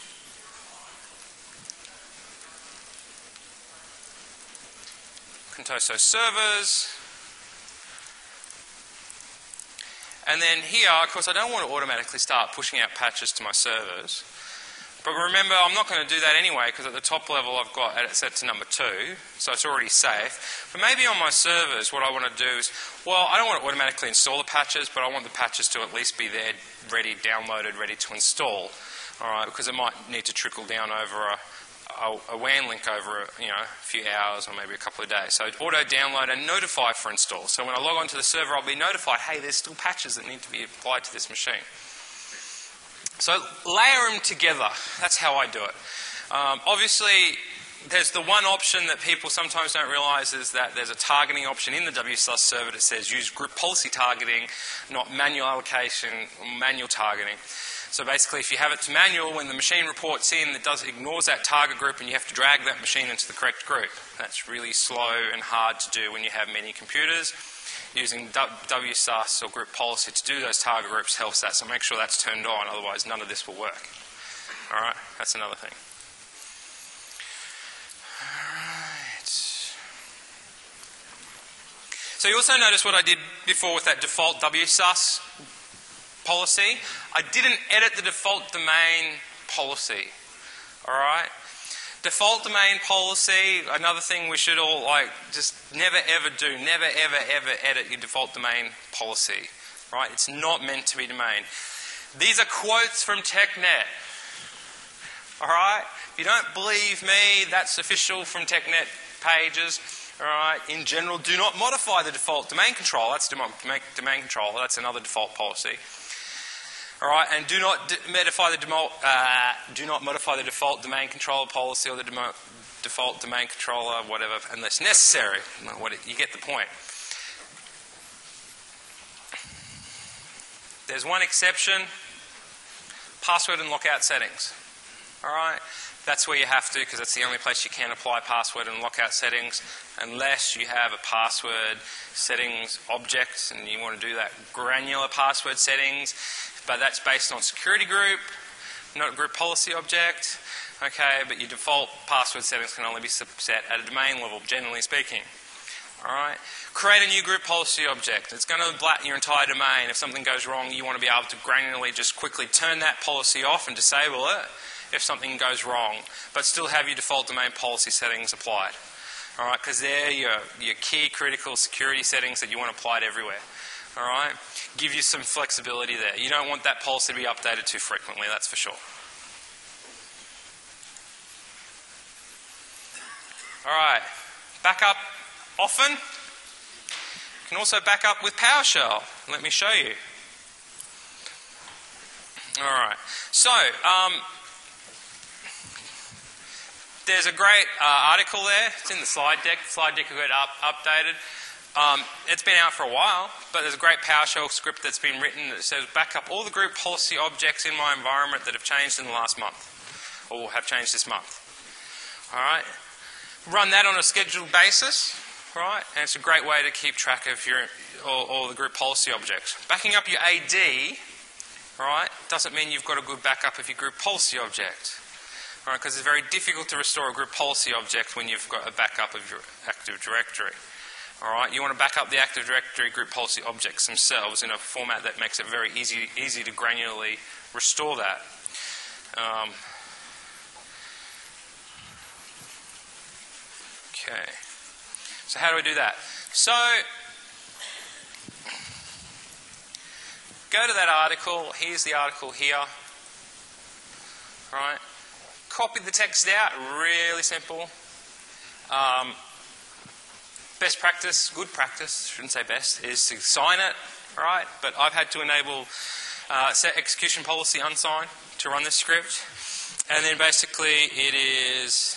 Contoso servers. And then here, of course, I don't want to automatically start pushing out patches to my servers. But remember, I'm not going to do that anyway because at the top level I've got it set to number two, so it's already safe. But maybe on my servers what I want to do is, well, I don't want to automatically install the patches, but I want the patches to at least be there, ready, downloaded, ready to install. All right, because it might need to trickle down over a, a, a W A N link over a, you know, a few hours or maybe a couple of days. So auto download and notify for install. So when I log onto the server, I'll be notified, hey, there's still patches that need to be applied to this machine. So layer them together. That's how I do it. Um, obviously, there's the one option that people sometimes don't realise is that there's a targeting option in the W S U S server that says use group policy targeting, not manual allocation or manual targeting. So basically, if you have it to manual, when the machine reports in, it does ignores that target group and you have to drag that machine into the correct group. That's really slow and hard to do when you have many computers. Using W S U S or group policy to do those target groups helps that, so make sure that's turned on, otherwise none of this will work. All right, that's another thing. All right. So you also notice what I did before with that default W S U S policy. I didn't edit the default domain policy. All right. Default domain policy, another thing we should all like just never ever do, never ever ever edit your default domain policy, right? It's not meant to be domain. These are quotes from TechNet, all right? If you don't believe me, that's official from TechNet pages, all right? In general, do not modify the default domain controller. That's domain, domain controller, that's another default policy. All right, and do not modify the demo, uh, do not modify the default domain controller policy or the demo, default domain controller, whatever, unless necessary. What it, you get the point. There's one exception: password and lockout settings. All right, that's where you have to, because that's the only place you can apply password and lockout settings, unless you have a password settings object and you want to do that granular password settings. But that's based on security group, not a group policy object. Okay, but your default password settings can only be set at a domain level, generally speaking. All right. Create a new group policy object. It's going to blat your entire domain. If something goes wrong, you want to be able to granularly just quickly turn that policy off and disable it if something goes wrong, but still have your default domain policy settings applied. All right, because they're your, your key critical security settings that you want applied everywhere. All right, give you some flexibility there. You don't want that policy to be updated too frequently, that's for sure. All right, back up often. You can also back up with PowerShell. Let me show you. All right, so um, there's a great uh, article there. It's in the slide deck. The slide deck will get up, updated. Um, it's been out for a while, but there's a great PowerShell script that's been written that says back up all the group policy objects in my environment that have changed in the last month, or have changed this month. All right, run that on a scheduled basis, right? And it's a great way to keep track of your all, all the group policy objects. Backing up your A D, right, doesn't mean you've got a good backup of your group policy object, all right? Because it's very difficult to restore a group policy object when you've got a backup of your Active Directory. All right, you want to back up the Active Directory group policy objects themselves in a format that makes it very easy, easy to granularly restore that. Um, okay, so how do we do that? So, go to that article. Here's the article here. All right, copy the text out. Really simple. Um, best practice, good practice, shouldn't say best, is to sign it. All right, but I've had to enable uh, set execution policy unsigned to run this script, and then basically it is,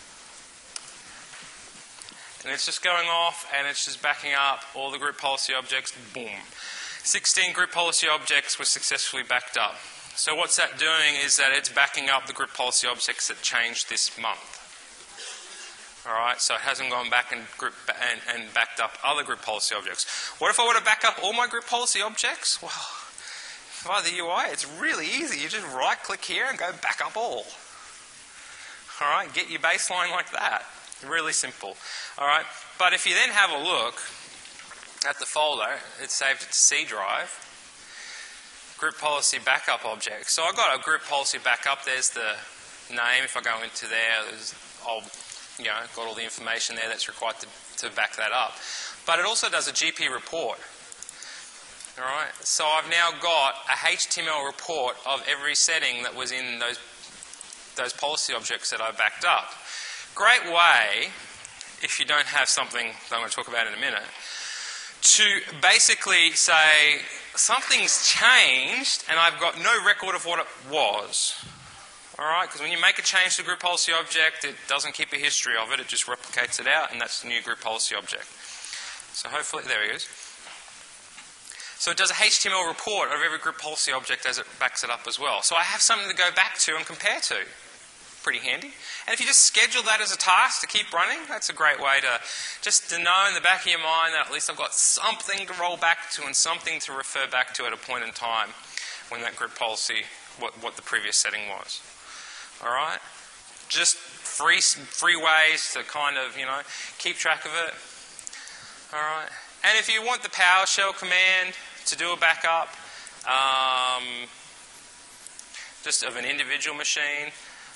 and it's just going off, and it's just backing up all the group policy objects. Boom. sixteen group policy objects were successfully backed up. So what's that doing is that it's backing up the group policy objects that changed this month. All right, so it hasn't gone back and, group and, and backed up other group policy objects. What if I want to back up all my group policy objects? Well, via the U I, it's really easy. You just right-click here and go back up all. All right, get your baseline like that. Really simple. All right, but if you then have a look at the folder, it's saved to C drive. Group policy backup object. So I've got a group policy backup. There's the name. If I go into there, there's, I'll, you know, got all the information there that's required to, to back that up. But it also does a G P report. All right. So I've now got a H T M L report of every setting that was in those those policy objects that I backed up. Great way, if you don't have something that I'm going to talk about in a minute, to basically say something's changed and I've got no record of what it was. All right, because when you make a change to the group policy object, it doesn't keep a history of it, it just replicates it out, and that's the new group policy object. So hopefully, there he is. So it does a H T M L report of every group policy object as it backs it up as well. So I have something to go back to and compare to. Pretty handy. And if you just schedule that as a task to keep running, that's a great way to just to know in the back of your mind that at least I've got something to roll back to and something to refer back to at a point in time when that group policy, what, what the previous setting was. All right? Just free, free ways to kind of, you know, keep track of it. All right? And if you want the PowerShell command to do a backup, um, just of an individual machine,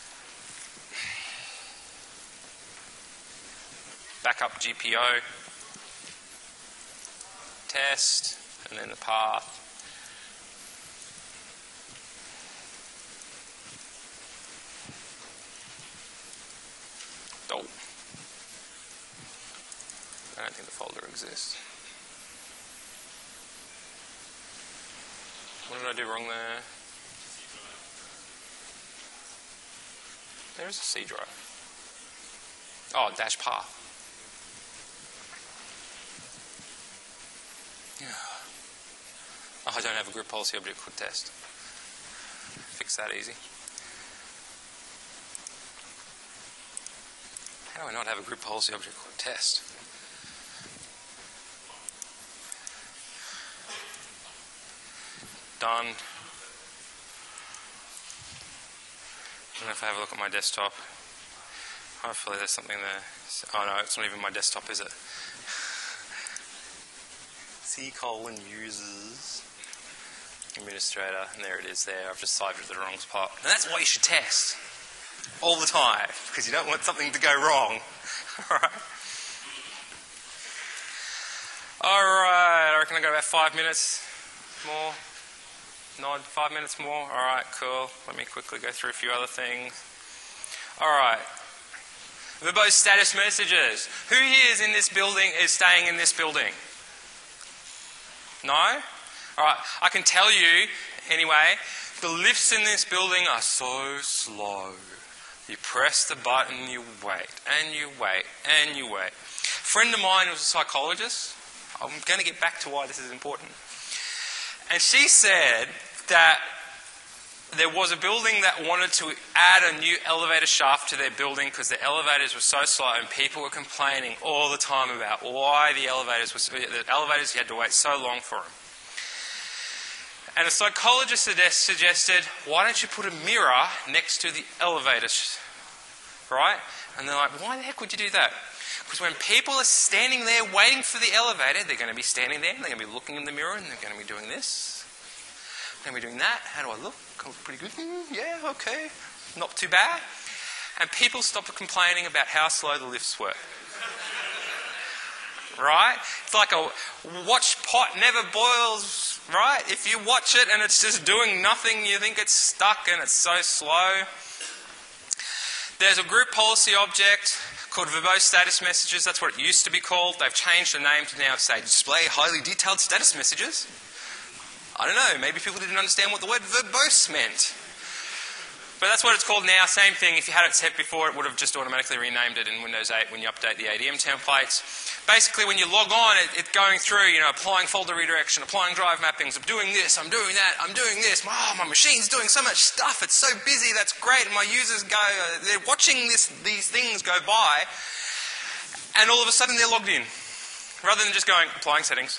backup G P O, test, and then the path. Oh. I don't think the folder exists. What did I do wrong there? There's a C drive. Oh, dash path. Oh, I don't have a group policy object called test. Fix that easy. How do I not have a group policy object called test? Done. And if I have a look at my desktop, hopefully there's something there. Oh no, it's not even my desktop, is it? C colon users administrator, and there it is there. I've just saved it to the wrong spot. And that's why you should test all the time, because you don't want something to go wrong. Alright. Alright, I reckon I've got about five minutes more. Nod, five minutes more. Alright, cool. Let me quickly go through a few other things. Alright. Verbose status messages. Who here is in this building, is staying in this building? No? Alright, I can tell you, anyway, the lifts in this building are so slow. You press the button, you wait, and you wait, and you wait. A friend of mine was a psychologist. I'm going to get back to why this is important. And she said that there was a building that wanted to add a new elevator shaft to their building because the elevators were so slow and people were complaining all the time about why the elevators were, the elevators, you had to wait so long for them. And a psychologist suggested, why don't you put a mirror next to the elevator, right? And they're like, why the heck would you do that? Because when people are standing there waiting for the elevator, they're going to be standing there, and they're going to be looking in the mirror, and they're going to be doing this. They're going to be doing that. How do I look? I look pretty good. Mm, yeah, okay. Not too bad. And people stop complaining about how slow the lifts were. Right? It's like a watch pot never boils, right? If you watch it and it's just doing nothing, you think it's stuck and it's so slow. There's a group policy object called verbose status messages. That's what it used to be called. They've changed the name to now say display highly detailed status messages. I don't know, maybe people didn't understand what the word verbose meant. But that's what it's called now. Same thing. If you had it set before, it would have just automatically renamed it in Windows eight when you update the A D M templates. Basically, when you log on, it, it's going through, you know, applying folder redirection, applying drive mappings. I'm doing this, I'm doing that, I'm doing this. Oh, my machine's doing so much stuff. It's so busy. That's great. And my users go, they're watching this, these things go by, and all of a sudden they're logged in, rather than just going applying settings.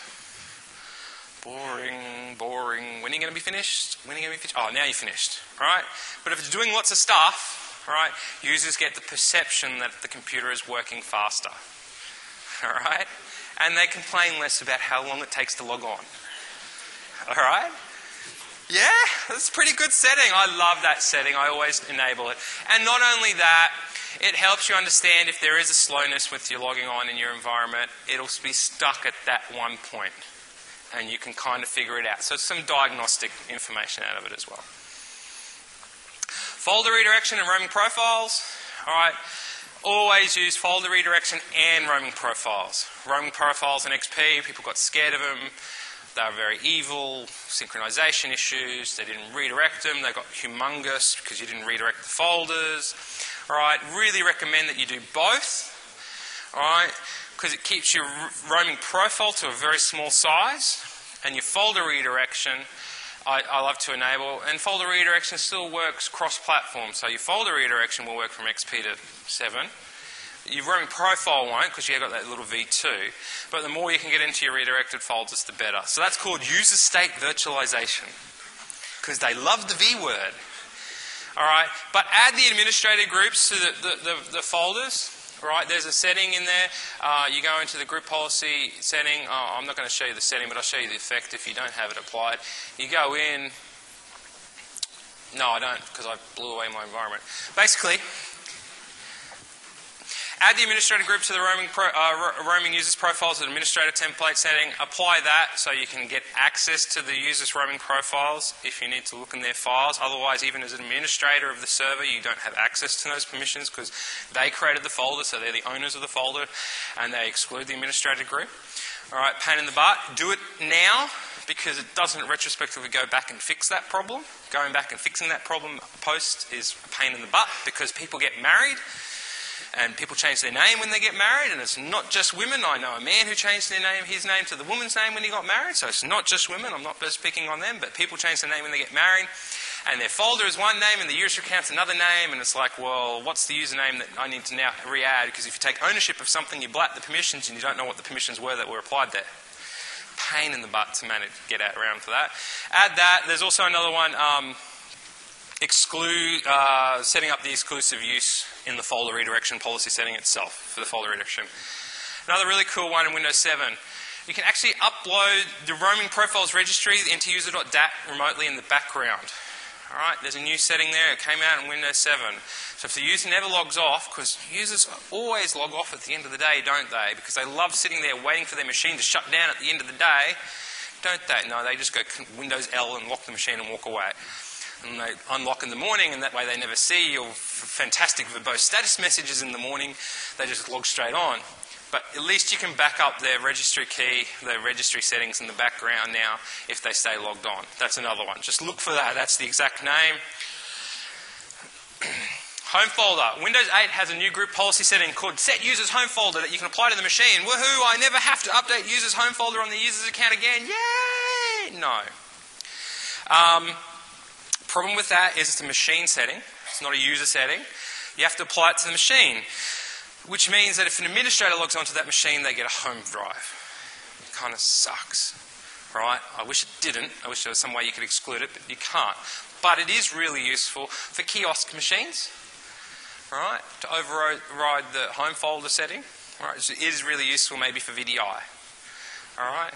Boring, boring. When are you going to be finished? When are you going to be finished? Oh, now you're finished, right? But if it's doing lots of stuff, right, users get the perception that the computer is working faster, all right? And they complain less about how long it takes to log on, all right? Yeah, that's a pretty good setting. I love that setting. I always enable it. And not only that, it helps you understand if there is a slowness with your logging on in your environment, it'll be stuck at that one point. And you can kind of figure it out. So some diagnostic information out of it as well. Folder redirection and roaming profiles. All right. Always use folder redirection and roaming profiles. Roaming profiles in X P, people got scared of them. They were very evil, synchronization issues. They didn't redirect them. They got humongous because you didn't redirect the folders. All right. Really recommend that you do both. All right. Because it keeps your roaming profile to a very small size, and your folder redirection I, I love to enable, and folder redirection still works cross-platform, so your folder redirection will work from X P to seven. Your roaming profile won't, because you've got that little V two, but the more you can get into your redirected folders, the better. So that's called user state virtualization, because they love the V word. All right, but add the administrator groups to the, the, the, the folders. Right, there's a setting in there. Uh, you go into the group policy setting. Oh, I'm not going to show you the setting, but I'll show you the effect if you don't have it applied. You go in. No, I don't, because I blew away my environment. Basically, add the administrator group to the roaming, pro, uh, roaming users profiles and administrator template setting. Apply that so you can get access to the users' roaming profiles if you need to look in their files. Otherwise, even as an administrator of the server, you don't have access to those permissions because they created the folder, so they're the owners of the folder, and they exclude the administrator group. All right, pain in the butt. Do it now because it doesn't retrospectively go back and fix that problem. Going back and fixing that problem post is a pain in the butt because people get married. And people change their name when they get married, and it's not just women. I know a man who changed their name, his name to the woman's name when he got married, so it's not just women. I'm not just picking on them, but people change their name when they get married, and their folder is one name and the user account's another name, and it's like, well, what's the username that I need to now re-add? Because if you take ownership of something, you blat the permissions, and you don't know what the permissions were that were applied there. Pain in the butt to manage, get out around for that. Add that. There's also another one. Um, Exclude, uh, setting up the exclusive use in the folder redirection policy setting itself for the folder redirection. Another really cool one in Windows seven. You can actually upload the roaming profiles registry into user dot dat remotely in the background. All right, there's a new setting there. It came out in Windows seven. So if the user never logs off, because users always log off at the end of the day, don't they? Because they love sitting there waiting for their machine to shut down at the end of the day. Don't they? No, they just go Windows L and lock the machine and walk away. And they unlock in the morning, and that way they never see your f fantastic verbose status messages in the morning. They just log straight on. But at least you can back up their registry key, their registry settings in the background now if they stay logged on. That's another one. Just look for that. That's the exact name. Home folder. Windows eight has a new group policy setting called Set Users Home Folder that you can apply to the machine. Woohoo! I never have to update users home folder on the user's account again. Yay! No. Um... Problem with that is it's a machine setting. It's not a user setting. You have to apply it to the machine, which means that if an administrator logs onto that machine, they get a home drive. It kind of sucks, right? I wish it didn't. I wish there was some way you could exclude it, but you can't. But it is really useful for kiosk machines, right? To override the home folder setting, All right, so it is really useful maybe for V D I. All right.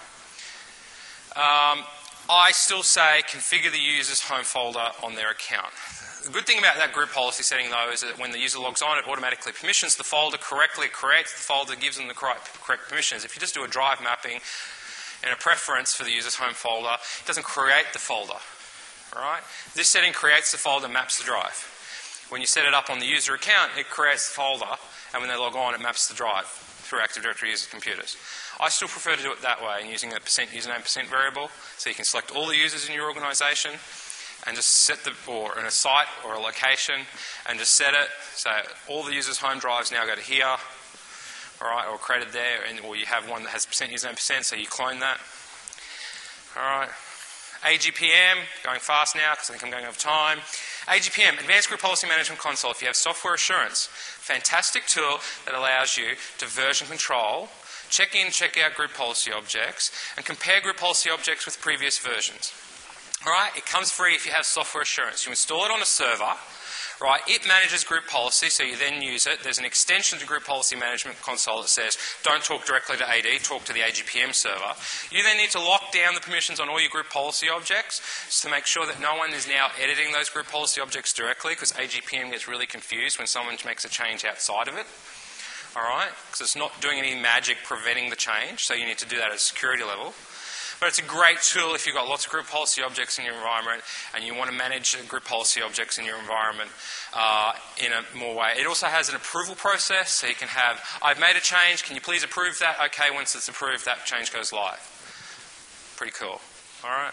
Um, I still say configure the user's home folder on their account. The good thing about that group policy setting, though, is that when the user logs on, it automatically permissions the folder correctly, creates the folder, gives them the correct, correct permissions. If you just do a drive mapping and a preference for the user's home folder, it doesn't create the folder. All right? This setting creates the folder, maps the drive. When you set it up on the user account, it creates the folder, and when they log on, it maps the drive through Active Directory user computers. I still prefer to do it that way, and using a percent username percent variable, so you can select all the users in your organisation and just set the, or in a site or a location, and just set it, so all the users' home drives now go to here, all right, or created there, and, or you have one that has percent username percent, so you clone that. All right. A G P M, going fast now because I think I'm going over time. A G P M, Advanced Group Policy Management Console. If you have software assurance, fantastic tool that allows you to version control, check in, check out group policy objects, and compare group policy objects with previous versions. All right, it comes free if you have software assurance. You install it on a server. Right, it manages group policy, so you then use it. There's an extension to Group Policy Management Console that says, don't talk directly to A D, talk to the A G P M server. You then need to lock down the permissions on all your group policy objects to make sure that no one is now editing those group policy objects directly, because A G P M gets really confused when someone makes a change outside of it. All right, because it's not doing any magic preventing the change, so you need to do that at a security level. But it's a great tool if you've got lots of group policy objects in your environment and you want to manage group policy objects in your environment uh, in a more way. It also has an approval process, so you can have, I've made a change, can you please approve that? Okay, once it's approved, that change goes live. Pretty cool. All right.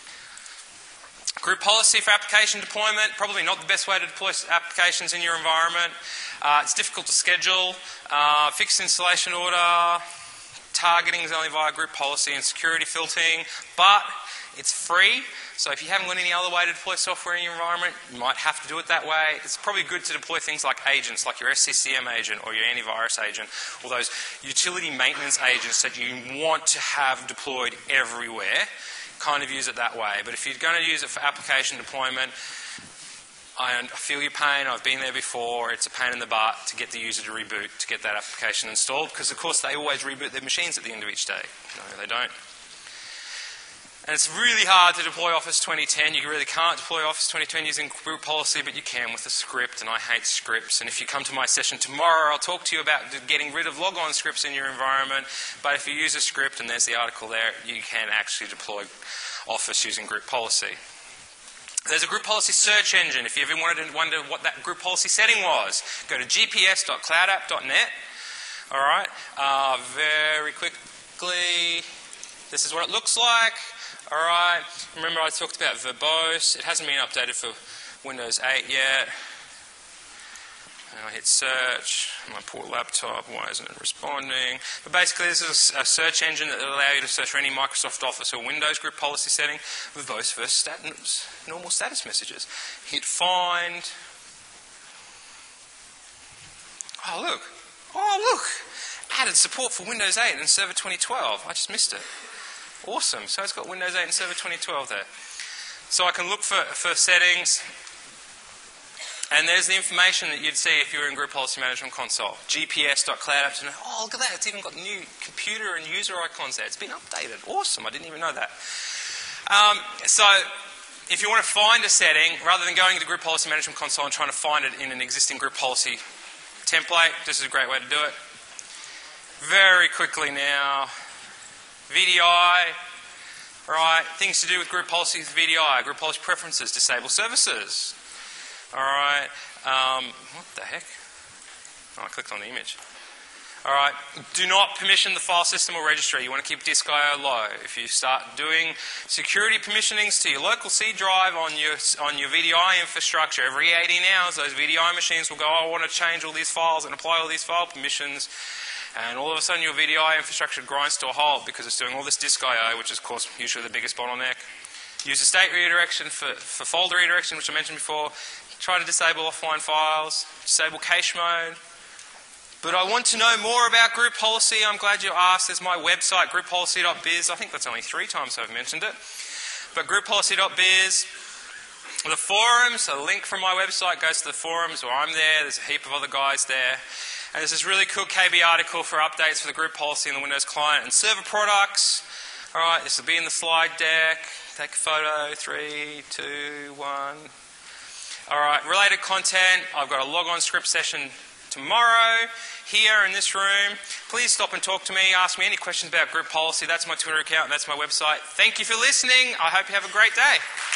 Group policy for application deployment, probably not the best way to deploy applications in your environment. Uh, it's difficult to schedule. Uh, fixed installation order. Targeting is only via group policy and security filtering, but it's free. So if you haven't got any other way to deploy software in your environment, you might have to do it that way. It's probably good to deploy things like agents, like your S C C M agent or your antivirus agent, or those utility maintenance agents that you want to have deployed everywhere. Kind of use it that way. But if you're going to use it for application deployment, I feel your pain, I've been there before, it's a pain in the butt to get the user to reboot, to get that application installed, because of course they always reboot their machines at the end of each day. No, they don't. And it's really hard to deploy Office twenty ten. You really can't deploy Office twenty ten using group policy, but you can with a script, and I hate scripts. And if you come to my session tomorrow, I'll talk to you about getting rid of logon scripts in your environment. But if you use a script, and there's the article there, you can actually deploy Office using group policy. There's a group policy search engine. If you ever wanted to wonder what that group policy setting was, go to g p s dot cloud app dot net. All right. Uh, very quickly, this is what it looks like. All right. Remember I talked about verbose. It hasn't been updated for Windows eight yet. And I hit search. My poor laptop, why isn't it responding? But basically this is a search engine that will allow you to search for any Microsoft Office or Windows group policy setting with verbose versus stat normal status messages. Hit find. Oh look. Oh look. Added support for Windows eight and Server twenty twelve. I just missed it. Awesome. So it's got Windows eight and Server twenty twelve there. So I can look for, for settings. And there's the information that you'd see if you were in Group Policy Management Console. g p s dot cloud app dot net. Oh, look at that. It's even got new computer and user icons there. It's been updated. Awesome. I didn't even know that. Um, so if you want to find a setting, rather than going into Group Policy Management Console and trying to find it in an existing group policy template, this is a great way to do it. Very quickly now, V D I. Right, things to do with group policy with V D I. Group policy preferences, disable services. All right, um, what the heck? Oh, I clicked on the image. All right, do not permission the file system or registry. You want to keep disk I O low. If you start doing security permissionings to your local C drive on your on your V D I infrastructure, every eighteen hours, those V D I machines will go, oh, I want to change all these files and apply all these file permissions. And all of a sudden your V D I infrastructure grinds to a halt because it's doing all this disk I O, which is, of course, usually the biggest bottleneck. Use a state redirection for, for folder redirection, which I mentioned before. Try to disable offline files, disable cache mode. But I want to know more about group policy. I'm glad you asked. There's my website, group policy dot biz. I think that's only three times I've mentioned it. But group policy dot biz. The forums, a link from my website goes to the forums where I'm there. There's a heap of other guys there. And there's this really cool K B article for updates for the group policy in the Windows client and server products. All right, this will be in the slide deck. Take a photo. Three, two, one. All right, related content. I've got a log-on script session tomorrow here in this room. Please stop and talk to me. Ask me any questions about group policy. That's my Twitter account and that's my website. Thank you for listening. I hope you have a great day.